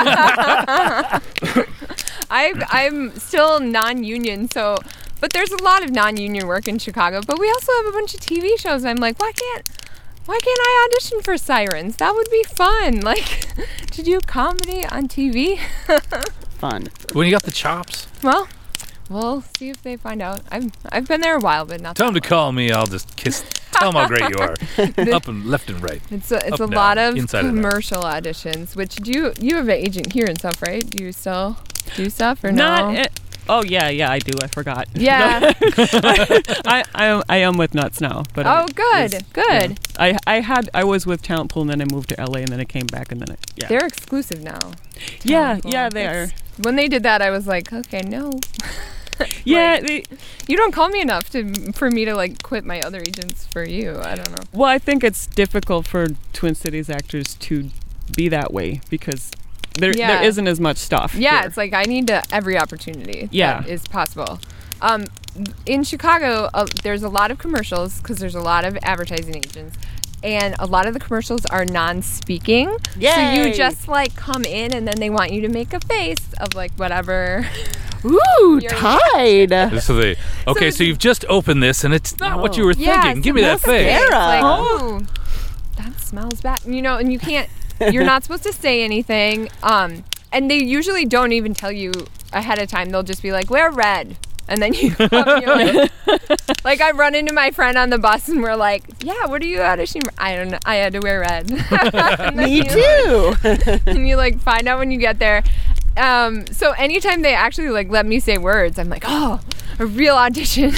I I'm still non-union, so but there's a lot of non-union work in Chicago. But we also have a bunch of T V shows. I'm like, why can't why can't I audition for Sirens? That would be fun. Like to do comedy on T V. Fun. When you got the chops, Well, we'll see if they find out. I've I've been there a while, but not. tell them that to call me. I'll just kiss. Tell them how great you are. Up and left and right. It's a, it's Up, a down, lot of inside and out. commercial auditions. Which do you you have an agent here and stuff, right? Do you still do stuff or Not. no? eh, oh yeah, yeah, I do. I forgot. Yeah. I, I am I am with Nuts now, but I Oh, good, was- good. I I had I was with Talent Pool and then I moved to L A and then I came back and then I yeah They're exclusive now. yeah Talent Pool. yeah they are It's- When they did that, I was like, okay, no. yeah Like, they, you don't call me enough to for me to like quit my other agents for you. I don't know. well I think it's difficult for Twin Cities actors to be that way because there Yeah. there isn't as much stuff. Yeah, here. it's like I need to, every opportunity Yeah. that is possible. Um, in Chicago, uh, there's a lot of commercials because there's a lot of advertising agents, and a lot of the commercials are non-speaking. So Yay! you just like come in, and then they want you to make a face of like whatever. Ooh, You're- Tide. So they, okay, so, So- you've just opened this and it's not what you were Yeah, thinking. Give me some that face. It's like, Oh. oh, that smells bad. You know, and you can't. You're not supposed to say anything. Um, and they usually don't even tell you ahead of time. They'll just be like, "Wear red," and then you come and you're like, like I run into my friend on the bus and we're like, "Yeah, what are you auditioning for?" I don't know. I had to wear red. And then Me you, too. and you like find out when you get there. Um, so anytime they actually like let me say words, I'm like, "Oh, a real audition."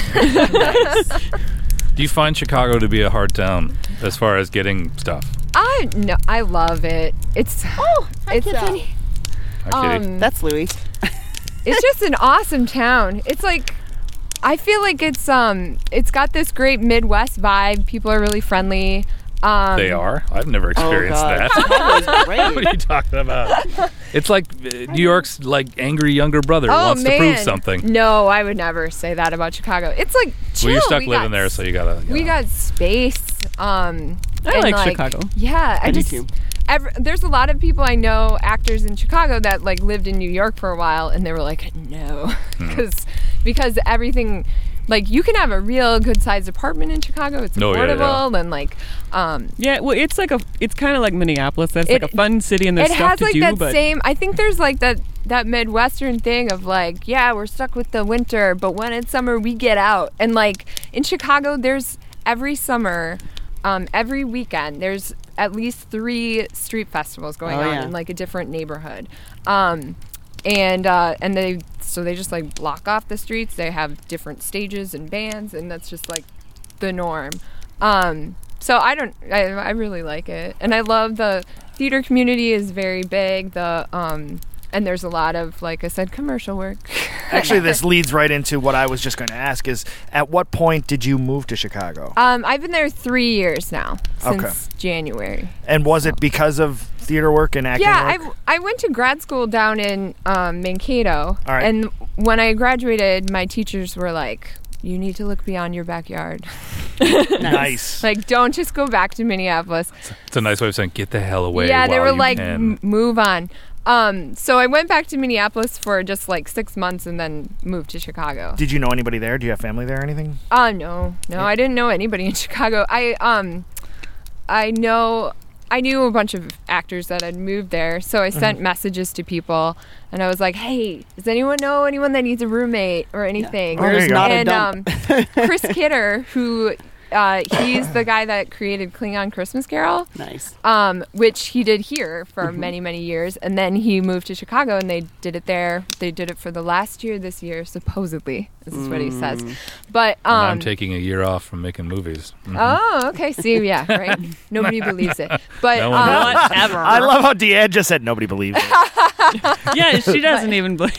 Do you find Chicago to be a hard town as far as getting stuff? I no, I love it. It's oh, it's Kitty. uh, Hi, Kitty. um, That's Louis. it's just an awesome town. It's like I feel like it's um it's got this great Midwest vibe. People are really friendly. Um, They are? I've never Oh, experienced God. that. Chicago's What great. are you talking about? It's like uh, New York's like angry younger brother who Oh wants man, to prove something. No, I would never say that about Chicago. It's like chill. Well, you're stuck We living got there, so you gotta. you We know. got space. Um, I and, like Chicago. Yeah, I, I do just. too. Ever, there's a lot of people I know, actors in Chicago, that like lived in New York for a while, and they were like, no, Hmm. because because everything, like you can have a real good sized apartment in Chicago. It's Oh, yeah, yeah. affordable and like, um, Yeah, well, it's like a, it's kind of like Minneapolis. That's It- like a fun city, and there's it stuff has to like do. that but same. I think there's like that that Midwestern thing of like, yeah, we're stuck with the winter, but when it's summer, we get out. And like in Chicago, there's every summer, um, every weekend, there's at least three street festivals going Oh, on yeah. in like a different neighborhood. Um, and uh, and they so they just like block off the streets. They have different stages and bands, and that's just like the norm. Um, so I don't. I, I really like it, and I love the theater community is very big. The um, and there's a lot of, like I said, commercial work. Actually, this leads right into what I was just going to ask: is at what point did you move to Chicago? Um, I've been there three years now, since Okay. January. And was it because of theater work and acting Yeah, work? I, I went to grad school down in um, Mankato. All right. And when I graduated, my teachers were like, you need to look beyond your backyard. Nice. Like, don't just go back to Minneapolis. It's a nice way of saying get the hell away. yeah, they while were you like, can. "M- move on. Um, so I went back to Minneapolis for just like six months and then moved to Chicago. Did you know anybody there? Do you have family there or anything? Uh, no, no, I didn't know anybody in Chicago. I, um, I know, I knew a bunch of actors that had moved there, so I sent Mm-hmm. messages to people, and I was like, hey, does anyone know anyone that needs a roommate or anything? Oh, there There's you go. not a And, dump. um, Chris Kidder, who, uh, he's the guy that created Klingon Christmas Carol. Nice. Um, which he did here for Mm-hmm. many, many years. And then he moved to Chicago and they did it there. They did it for the last year this year, supposedly. This is what he says. Mm. But, And um, I'm taking a year off from making movies. Mhm. oh, okay. See, yeah, right. Nobody believes it. But, No one um, does. Whatever. I love how Deanne just said nobody believes it. Yeah, she doesn't even believe.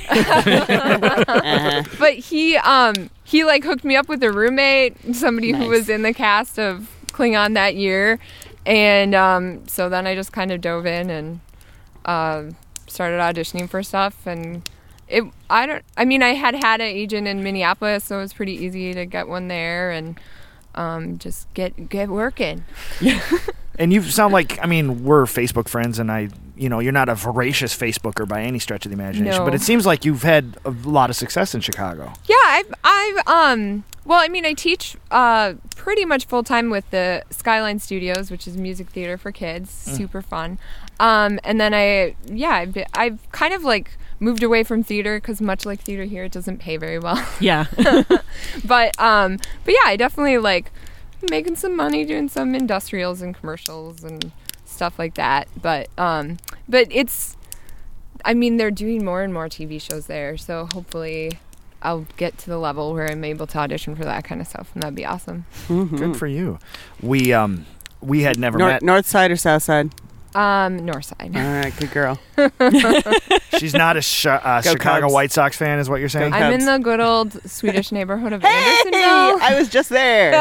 Uh-huh. but he, um, he like hooked me up with a roommate, somebody who Nice. was in the cast of Klingon that year. And, um, so then I just kind of dove in and, um, started auditioning for stuff and it I don't I mean I had had an agent in Minneapolis, so it was pretty easy to get one there and um, just get get working. And you sound like, I mean, we're Facebook friends, and I, you know, you're not a voracious Facebooker by any stretch of the imagination, No. but it seems like you've had a lot of success in Chicago. Yeah, I've I've um well I mean I teach uh pretty much full time with the Skyline Studios, which is music theater for kids, super fun. Um and then I yeah I've been, I've kind of like moved away from theater because much like theater here, it doesn't pay very well. Yeah. but um but yeah, I definitely like making some money doing some industrials and commercials and stuff like that. But um but it's I mean they're doing more and more T V shows there, so hopefully I'll get to the level where I'm able to audition for that kind of stuff, and that'd be awesome. Good for you. We um we had never North, met. north side or south side? Um, north side. All right, good girl. She's not a sh- uh, Go Chicago Cubs. White Sox fan, is what you're saying? Go I'm in Cubs. the good old Swedish neighborhood of Hey, Andersonville. I was just there.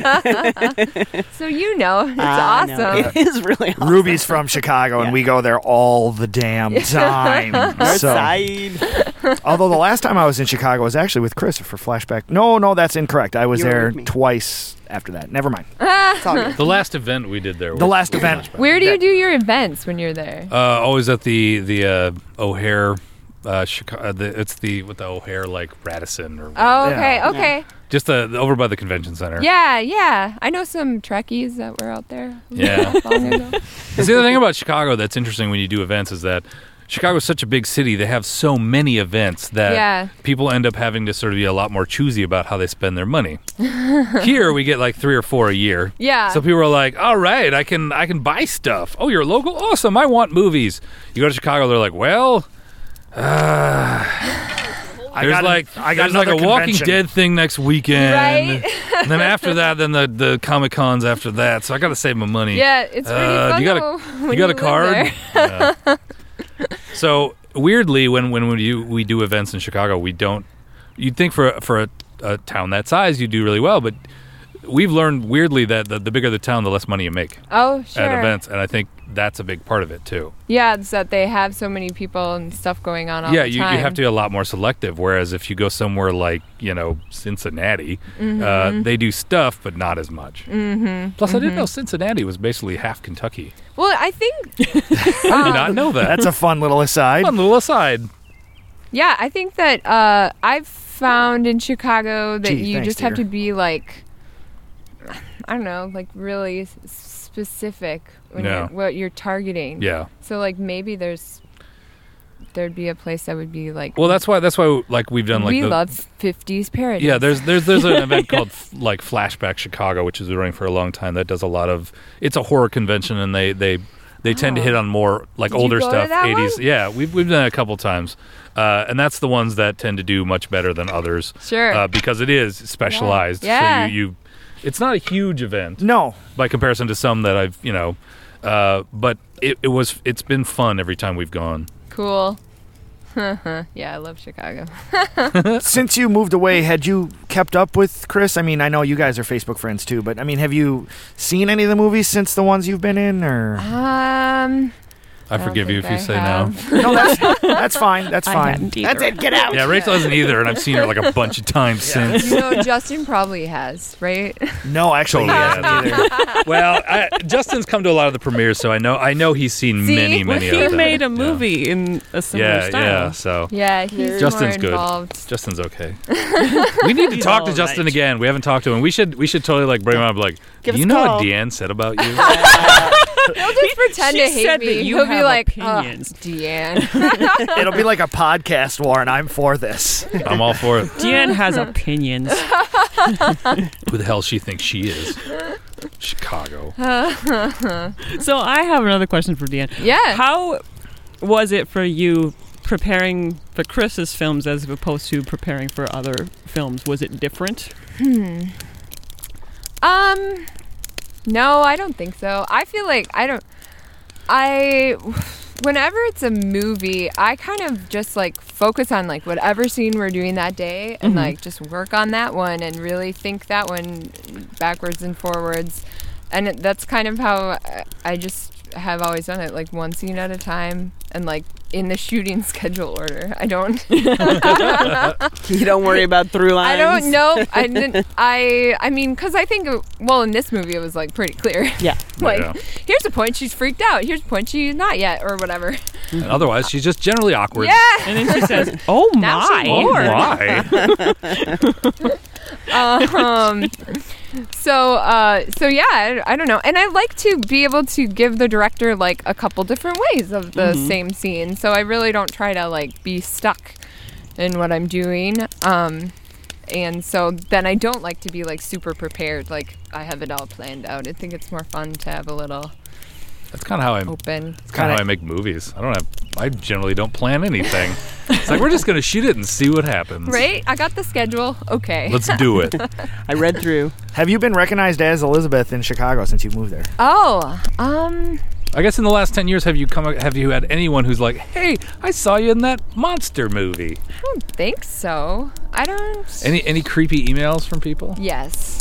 So you know, it's I know. awesome. It is really awesome. Ruby's from Chicago, and Yeah. we go there all the damn time. North So, side. although the last time I was in Chicago was actually with Chris for Flashback. No, no, that's incorrect. I was You were there with me. twice after that. Never mind. It's all good. The last event we did there. Was The last event. Where do you That- do your events when you're there? Uh, always at the the uh, O'Hare. Uh, Chicago. The, it's the with the O'Hare like Radisson or Oh, okay, Yeah. okay. just the, the over by the convention center. Yeah, yeah. I know some Trekkies that were out there. Yeah. not long ago. See, the thing about Chicago that's interesting when you do events is that Chicago's such a big city. They have so many events that Yeah. people end up having to sort of be a lot more choosy about how they spend their money. Here we get like three or four a year. Yeah. So people are like, "All right, I can I can buy stuff. Oh, you're local? Awesome. I want movies." You go to Chicago, they're like, "Well, uh, I there's got a- like I got there's like a another Walking convention. Dead thing next weekend." Right? And then after that, then the the Comic Cons after that. So I got to save my money. Yeah, it's pretty Uh, fun you got a- though, You when got a live card? there. Yeah. So weirdly, when when we do we do events in Chicago, we don't. You'd think for for a, a town that size, you do really well, but we've learned weirdly that the, the bigger the town, the less money you make Oh, sure. at events, and I think that's a big part of it too. Yeah, it's that they have so many people and stuff going on all yeah, the you, time. you have to be a lot more selective. Whereas if you go somewhere like you know Cincinnati, Mm-hmm. uh, they do stuff, but not as much. Mm-hmm. Plus, I didn't know Cincinnati was basically half Kentucky. Well, I think. I did not know that. That's a fun little aside. Fun little aside. Yeah, I think that uh, I've found in Chicago that Gee, you thanks, just have dear. to be like, I don't know, like really s- specific when Yeah. you're, what you're targeting. Yeah. So like maybe there's there'd be a place that would be like. Well, that's why. That's why. Like we've done like we the, love fifties parodies. Yeah, there's there's there's an event called like Flashback Chicago, which has been running for a long time. That does a lot of. It's a horror convention, and they they they tend to Oh. hit on more like Did you older go to stuff, that eighties. one? Yeah, we've we've done it a couple times, uh, and that's the ones that tend to do much better than others. Sure. Uh, because it is specialized. Yeah. So you, you It's not a huge event No. by comparison to some that I've, you know, uh, but it, it was. It's been fun every time we've gone. Cool. Yeah, I love Chicago. Since you moved away, had you kept up with Chris? I mean, I know you guys are Facebook friends too, but I mean, have you seen any of the movies since the ones you've been in, or? Um, I, I don't forgive you if think you I say have. no. No, that's that's fine. That's I fine. hadn't either. That's it. Get out. Yeah, Rachel hasn't either, and I've seen her like a bunch of times since. You know, Justin probably has, right? No, actually, Totally he hasn't either. Well, I, Justin's come to a lot of the premieres, so I know I know he's seen See? many, Well, many he of them. made a Yeah. movie in a similar Yeah, style. yeah. So Yeah, he's Justin's more good. involved. Justin's okay. We need to He's talk to all Justin right. again. We haven't talked to him. We should we should totally like bring him up. Like, Give do you us a know call. what Deanne said about you? He'll just pretend she to hate said me. that you He'll be have like, opinions. "Ugh, Deanne." It'll be like a podcast war, and I'm for this. I'm all for it. Deanne has opinions. Who the hell she thinks she is? Chicago. So I have another question for Deanne. Yeah. How was it for you preparing for Chris's films as opposed to preparing for other films? Was it different? Um, no, I don't think so. I feel like I don't. I, whenever it's a movie, I kind of just like focus on like whatever scene we're doing that day and like just work on that one and really think that one backwards and forwards. And it, that's kind of how I- I just have always done it, like one scene at a time and like in the shooting schedule order. I don't. You don't worry about through lines. I don't know. I didn't. I. I mean, because I think, well, in this movie, it was like pretty clear. Yeah. Like, Yeah. here's a point she's freaked out. Here's a point she's not yet, or whatever. And otherwise, she's just generally awkward. Yeah. And then she says, "Oh Now she's my!" bored. Why? um. So, uh, so yeah, I, I don't know, and I like to be able to give the director like a couple different ways of the same scene. So I really don't try to like be stuck in what I'm doing. Um, and so then I don't like to be like super prepared, like I have it all planned out. I think it's more fun to have a little That's kind of how I. open. That's kind of how I make movies. I don't have. I generally don't plan anything. It's like we're just gonna shoot it and see what happens. Right? I got the schedule. Okay. Let's do it. I read through. Have you been recognized as Elizabeth in Chicago since you've moved there? Oh, um, I guess in the last ten years, have you come? Have you had anyone who's like, "Hey, I saw you in that monster movie"? I don't think so. I don't. Any any creepy emails from people? Yes.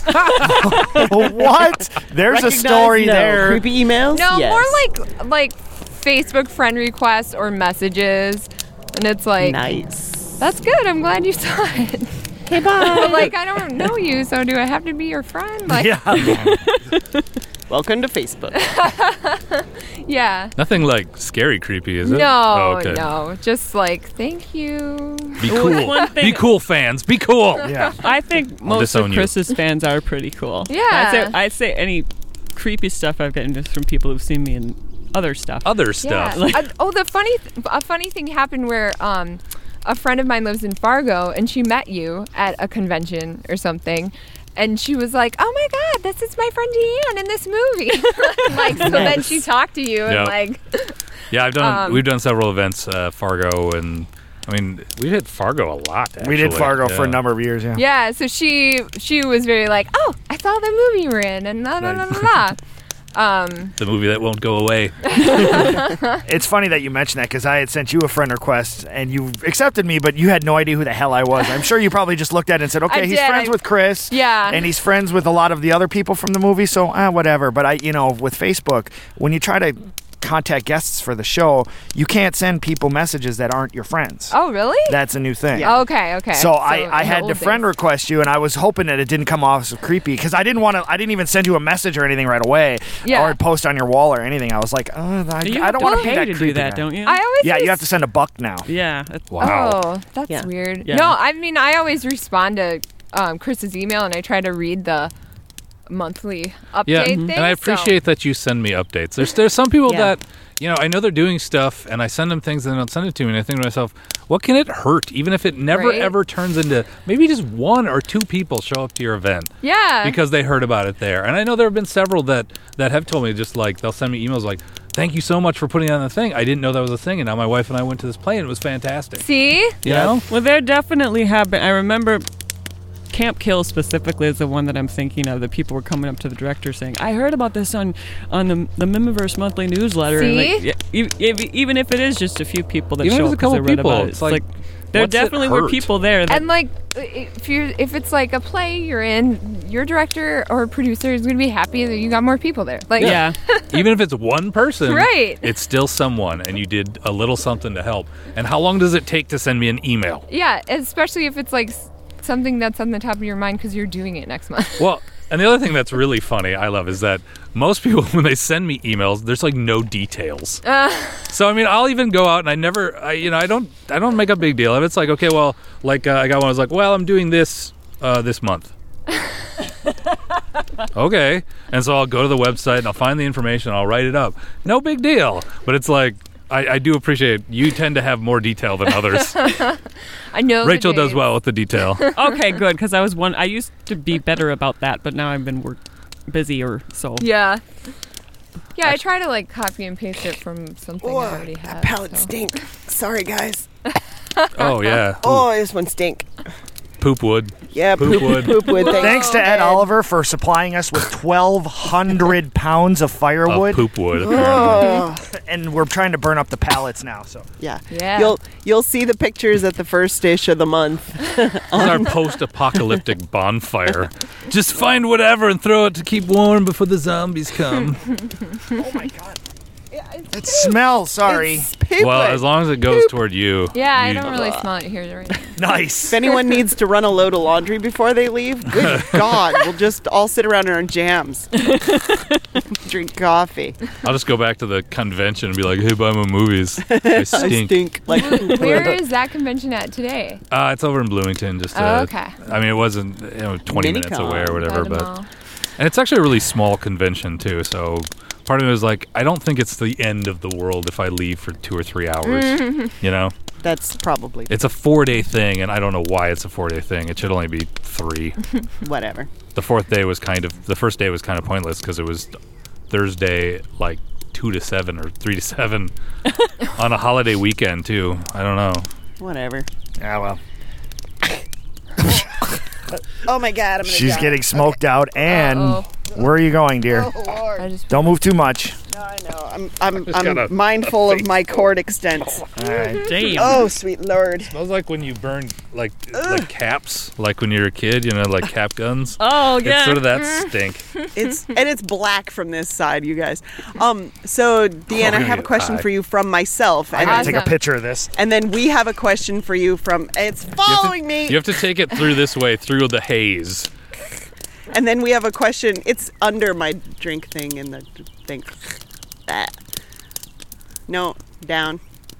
What? There's a Recognize? story No. there. Creepy emails? No, Yes. more like like Facebook friend requests or messages, and it's like, Nice. that's good. I'm glad you saw it. Okay, bye. But like, I don't know you, so do I have to be your friend? Like, Yeah. Welcome to Facebook. yeah. Nothing like scary creepy, is it? No, Oh, okay. no, just like, thank you. Be Well, cool. one thing- Be cool, fans. Be cool. Yeah. I think most disown of you. Chris's fans are pretty cool. Yeah. I'd say, I'd say any creepy stuff I've gotten just from people who've seen me in other stuff. Other stuff. Yeah. I- oh, the funny, th- a funny thing happened where um, a friend of mine lives in Fargo, and she met you at a convention or something. And she was like, "Oh my God, this is my friend Deanne in this movie." Like, so then Nice. she talked to you and Yep. like, Yeah, I've done. Um, we've done several events, uh, Fargo, and I mean, we've hit Fargo a lot. Actually. We did Fargo for a Yeah. number of years, yeah. yeah. So she she was very like, "Oh, I saw the movie you were in," and la la la la la. Um, The movie that won't go away. It's funny that you mentioned that because I had sent you a friend request and you accepted me, but you had no idea who the hell I was. I'm sure you probably just looked at it and said, okay, I he's did. friends I- with Chris. yeah. And he's friends with a lot of the other people from the movie, so ah, whatever. But I, you know, with Facebook, when you try to contact guests for the show, you can't send people messages that aren't your friends. oh, really? That's a new thing. Okay, okay. So, I, I in had the to old friend days. request you, and I was hoping that it didn't come off so creepy because I didn't want to. I didn't even send you a message or anything right away, Yeah. or post on your wall or anything. I was like, oh, I, You I have don't to want to pay be that to creepy do that, guy. don't you? I always Yeah, you res- have to send a buck now. yeah. that's- Wow. Oh, that's Yeah. weird. Yeah. No, I mean, I always respond to um, Chris's email and I try to read the monthly update Yeah, thing. and I so- appreciate that you send me updates. There's there's some people Yeah. that, you know, I know they're doing stuff, and I send them things, and they don't send it to me, and I think to myself, what can it hurt? Even if it never Right? ever turns into maybe just one or two people show up to your event Yeah. because they heard about it there. And I know there have been several that that have told me just like they'll send me emails like, "Thank you so much for putting on the thing. I didn't know that was a thing, and now my wife and I went to this play, and it was fantastic." See? You know? Well, there definitely have been. I remember Camp Kill specifically is the one that I'm thinking of. That people were coming up to the director saying, "I heard about this on on the the Mimiverse monthly newsletter." And See? like, yeah, e- e- even if it is just a few people that Even if show it's up a couple 'cause they read people, about it, it's it's like, like, there what's it definitely were hurt? people there. That, And like, if you if it's like a play you're in, your director or producer is going to be happy that you got more people there. Like, yeah. Even if it's one person, Right. it's still someone, and you did a little something to help. And how long does it take to send me an email? yeah, especially if it's like s- something that's on the top of your mind because you're doing it next month. Well, and the other thing that's really funny, I love, is that most people, when they send me emails, there's like no details. Uh, So I mean, I'll even go out and I never, I, you know, I don't, I don't make a big deal of it. It's like, okay, well, like uh, I got one. I was like, well, I'm doing this uh, this month. Okay, and so I'll go to the website and I'll find the information. I'll write it up. No big deal. But it's like, I, I do appreciate you tend to have more detail than others. I know. the Rachel does days. well with the detail. Okay, good. Because I was one. I used to be better about that, but now I've been work busier. So Yeah. Yeah, I try to like copy and paste it from something I already have. that palette so. stink. Sorry, guys. Oh yeah, Oh, this one stink. poop wood. Yeah, Poop poop, wood. poop wood. Thanks. Thanks to Ed Ed. Oliver for supplying us with twelve hundred pounds of Of firewood, poop wood. Apparently. Oh, and we're trying to burn up the pallets now. So yeah. Yeah. You'll you'll see the pictures at the first dish of the month. This is our post-apocalyptic bonfire. Just find whatever and throw it to keep warm before the zombies come. oh my god, it smells. Sorry, It's poop Well, wood. as long as it goes toward you. Yeah, I you- don't really smell it here right now. nice. If anyone needs to run a load of laundry before they leave, good God, we'll just all sit around in our jams, drink coffee. I'll just go back to the convention and be like, "Hey, buy my movies. I I stink." stink like poop Where wood. is that convention at today? Uh, it's over in Bloomington. Just uh, Oh, okay. I mean, it wasn't you know twenty minutes Minicon. away or whatever, By the but mall. and it's actually a really small convention too. So part of me was like, I don't think it's the end of the world if I leave for two or three hours. You know, That's probably it's a four-day thing, and I don't know why it's a four-day thing. It should only be three. whatever. The fourth day was kind of the first day was kind of pointless because it was Thursday, like two to seven or three to seven on a holiday weekend too. I don't know. Whatever. Yeah, well, Oh my God, I'm gonna she's die. getting smoked out. And Uh-oh. where are you going, dear? Oh Lord. I just Don't move too much. No, I know. I'm I'm got a- I'm mindful of my cord extents. All right. damn. Oh sweet Lord. Smells like when you burn like like caps, like when you're a kid, you know, like cap guns. Oh yeah. It's sort of that stink. It's and it's black from this side, you guys. Um. So Deanna, I have a question Eye. for you from myself, I and gotta take a Awesome. picture of this. and then we have a question for you from. It's You have, following to, me. you have to take it through this way, through the haze. And then we have a question. It's under my drink thing in the thing. Ah. No, down.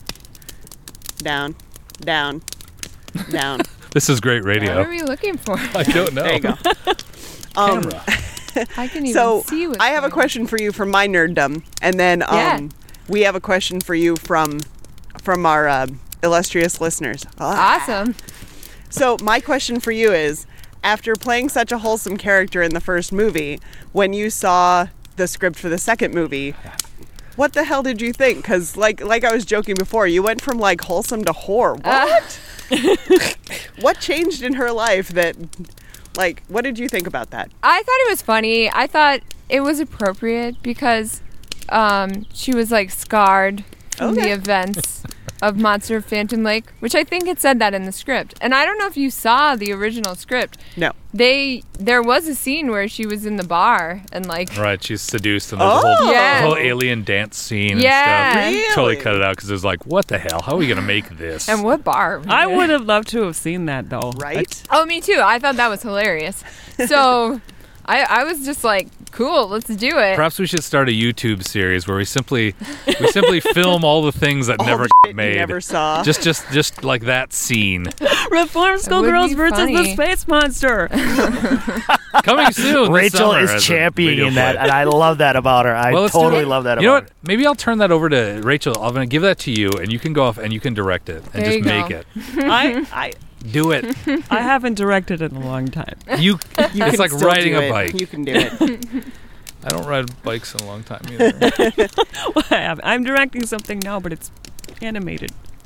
Down. Down. Down. This is great what are radio. we looking for? I don't know. There you go. Um, Camera. I can even so see what's I have a going on. question for you from my nerddom, and then um, Yeah. we have a question for you from from our uh, illustrious listeners. Ah. Awesome. So my question for you is, after playing such a wholesome character in the first movie, when you saw the script for the second movie, what the hell did you think? Because like like I was joking before, you went from like wholesome to whore. What? What changed in her life that, like, what did you think about that? I thought it was funny. I thought it was appropriate because um, she was like scarred from the Okay. events of Monster of Phantom Lake, which I think it said that in the script. And I don't know if you saw the original script. No. They there was a scene where she was in the bar and like Right, she's seduced, and there's a whole, Oh. Yeah. the whole alien dance scene Yeah. and Really? stuff. Totally cut it out because it was like, what the hell? How are we gonna make this? and what bar? I would have loved to have seen that though. Right? Oh, me too. I thought that was hilarious. So I I was just like, cool, let's do it. Perhaps we should start a YouTube series where we simply we simply film all the things that All never the get shit you made. never saw. Just just just like that scene. Reform would be Schoolgirls versus the funny. Space Monster. Coming soon. this Rachel summer is as a championing video that, play. and I love that about her. I Well, let's do totally it. love that You know about what? Maybe I'll turn that over to Rachel. I'm going to give that to you, and you can go off and you can direct it and There just you go. make it. I, I Do it. I haven't directed in a long time. You. You it's can like still riding do a it. bike. You can do it. I don't ride bikes in a long time either. I have- I'm directing something now, but it's animated.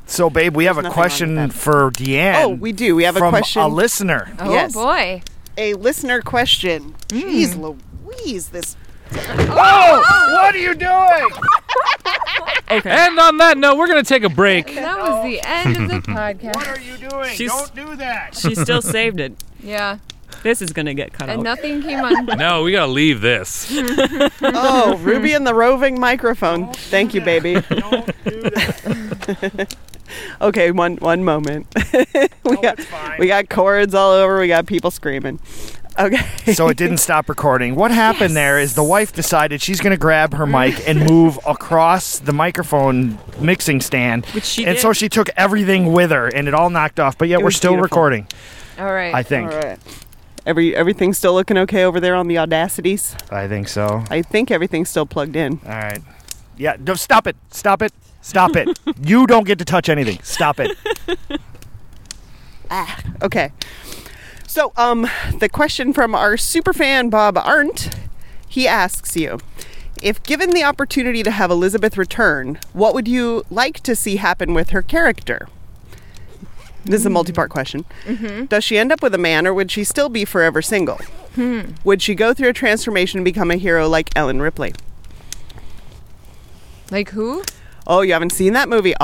So, babe, we have a There's nothing wrong question with that. for Deanne. Oh, we do. We have a from question. a listener. Oh Yes. boy. A listener question. Jeez Louise, this. Oh, what are you doing? Okay. And on that note, we're going to take a break. That was the end of the podcast. What are you doing? She's- Don't do that. She still saved it. Yeah. This is gonna get cut And out. nothing came on. No, we got to leave this. Oh, Ruby and the roving microphone. Thank you, baby. Don't do that. Okay, one one moment. we No, got it's fine. we got chords all over. We got people screaming. Okay. So it didn't stop recording. What happened there is the wife decided she's going to grab her mic and move across the microphone mixing stand. Which she and did. so she took everything with her and it all knocked off. But yet It we're was still beautiful. recording, All right. I think. All right. Every everything's still looking okay over there on the Audacities. I think so. I think everything's still plugged in. All right. Yeah, no, stop it. Stop it. Stop it. You don't get to touch anything. Stop it. Ah, okay. So, um, the question from our superfan Bob Arndt, he asks you, if given the opportunity to have Elizabeth return, what would you like to see happen with her character? This is a multi-part question. Mm-hmm. Does she end up with a man, or would she still be forever single? Hmm. Would she go through a transformation and become a hero like Ellen Ripley? Like who? Oh, you haven't seen that movie?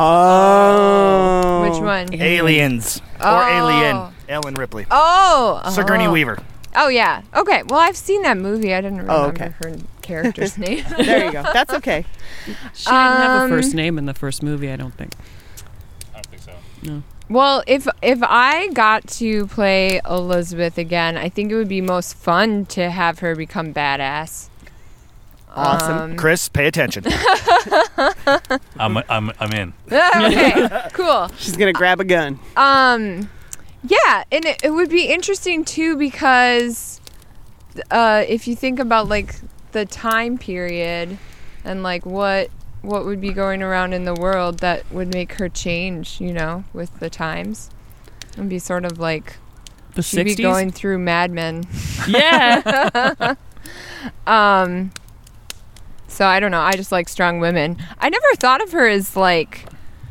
Oh. Which one? Aliens. Oh. Or Alien. Ellen Ripley. Oh. Sigourney oh. Weaver. Oh yeah. Okay. Well, I've seen that movie. I didn't remember Oh, okay. her character's name. There you go. That's okay. She didn't have a Um, first name in the first movie, I don't think. I don't think so. Well, if if I got to play Elizabeth again, I think it would be most fun to have her become badass. Awesome. Um, Chris, pay attention. I'm, I'm, I'm in. okay. Cool. She's going to grab a gun. Um, yeah, and it, it would be interesting too because uh, if you think about like the time period and like what what would be going around in the world that would make her change, you know, with the times, and be sort of like The she'd be sixties? going through Mad Men. Yeah. Um, so I don't know. I just like strong women. I never thought of her as like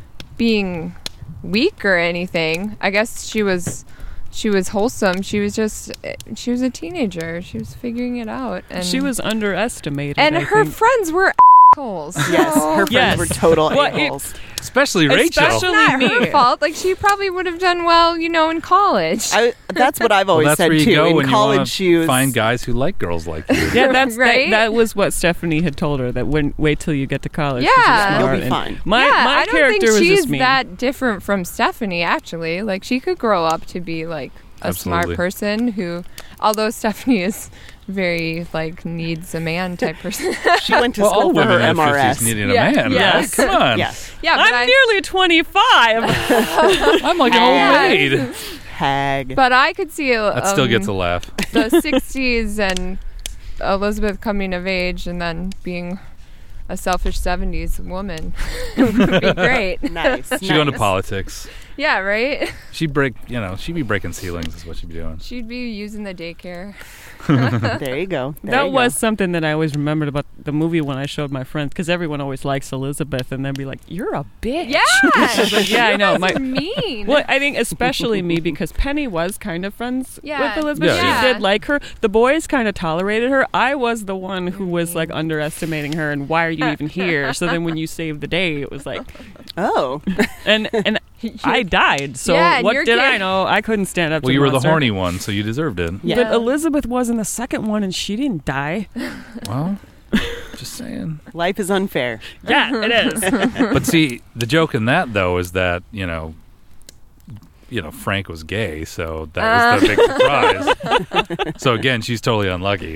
being weak or anything. I guess she was she was wholesome. She was just she was a teenager. She was figuring it out. And She was underestimated. and I her think. friends were assholes. Yes, her friends Yes. were total Well, it- a-holes. Especially Rachel. Especially It's not her me. fault. Like she probably would have done well, you know, in college. I, that's what I've Well, always that's said where you too. go In when college, you want she was to find guys who like girls like you. Yeah, that's Right? that, that was what Stephanie had told her. That when wait till you get to college. 'cause Yeah. you're You'll smart. be And fine. My yeah, my I don't character think was she's just mean. that different from Stephanie. Actually, like she could grow up to be like a Absolutely. smart person who, although Stephanie is very like needs a man type person. She went to Well, all school for women her in M their R S. fifties needed Yeah. a man. Yes. Right? Come on. Yes. yeah, but I'm I, nearly twenty-five. I'm like an Yeah. old maid. Hag. but I could see a, That still um, gets a laugh. the sixties and Elizabeth coming of age and then being a selfish seventies woman would be great. Nice. She'd go into nice. politics. Yeah, right. She'd break, you know, she'd be breaking ceilings is what she'd be doing. She'd be using the daycare. There you go. There That you was go. something that I always remembered about the movie when I showed my friends, because everyone always likes Elizabeth, and they'd be like, "You're a bitch." Yeah. But yeah, I know. My, mean. well, I think especially me, because Penny was kind of friends Yeah. with Elizabeth. Yeah, she yeah. did like her. The boys kind of tolerated her. I was the one who was like underestimating her, and why are you even here? So then when you saved the day, it was like, Oh. and and I died. So Yeah, and what you're did I kid- know? I couldn't stand up Well, to you were the monster. horny one, so you deserved it. Yeah. But Elizabeth was in the second one, and she didn't die. Well, just saying. Life is unfair. Yeah, it is. But see, the joke in that though is that you know, you know, Frank was gay, so that was the big surprise. So again, she's totally unlucky.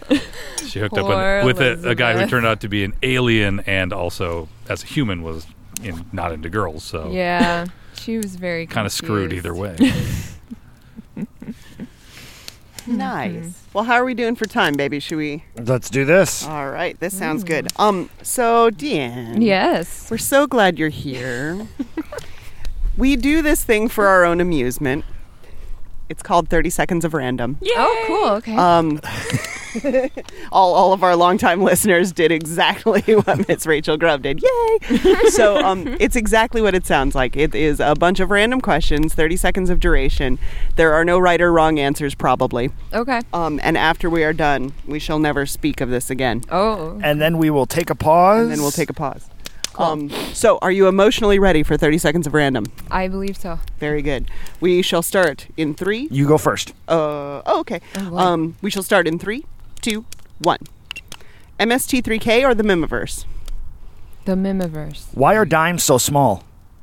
She hooked Poor up with, with a, a guy who Elizabeth. turned out to be an alien and also, as a human, was in, not into girls. So Yeah, she was very kind of screwed confused. either way. Nice. Well, how are we doing for time, baby? Should we? Let's do this. All right. This sounds good. Um. So, Deanne. Yes. We're so glad you're here. We do this thing for our own amusement. It's called thirty Seconds of Random. Oh, cool. Okay. Um, all, all of our longtime listeners did exactly what Miss Rachel Grubb did. Yay! So um, it's exactly what it sounds like. It is a bunch of random questions, thirty seconds of duration. There are no right or wrong answers, probably. Okay. Um, and after we are done, we shall never speak of this again. Oh. And then we will take a pause. And then we'll take a pause. Um, so, are you emotionally ready for thirty seconds of random? I believe so. Very good. We shall start in three. You go first. Uh, oh, okay. Oh, boy. Um, we shall start in three, two, one. M S T three K or the Mimiverse? The Mimiverse. Why are dimes so small?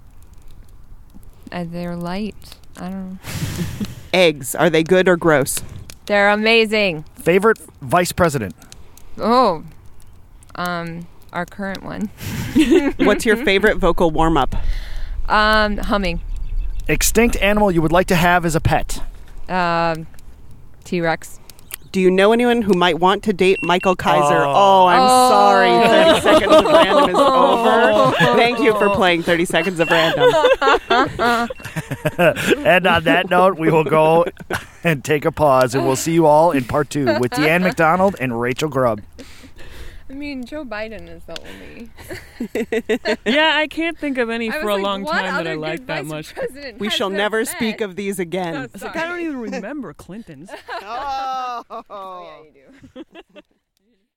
Uh, they're light. I don't know. Eggs, are they good or gross? They're amazing. Favorite vice president? Oh. Um, our current one. What's your favorite vocal warm-up? Um, humming. Extinct animal you would like to have as a pet? Um, T-Rex. Do you know anyone who might want to date Michael Kaiser? Oh. Oh, I'm Oh. sorry. thirty seconds of random is over. Thank you for playing thirty seconds of random. And on that note, we will go and take a pause, and we'll see you all in part two with Deanne McDonald and Rachel Grubb. I mean, Joe Biden is the only. Yeah, I can't think of any I for was a like, long what time that other I good like that vice much. president We has shall their never pet? speak of these again. Oh, It's like, I don't sorry. even remember Clinton's. Oh. Oh, yeah, you do.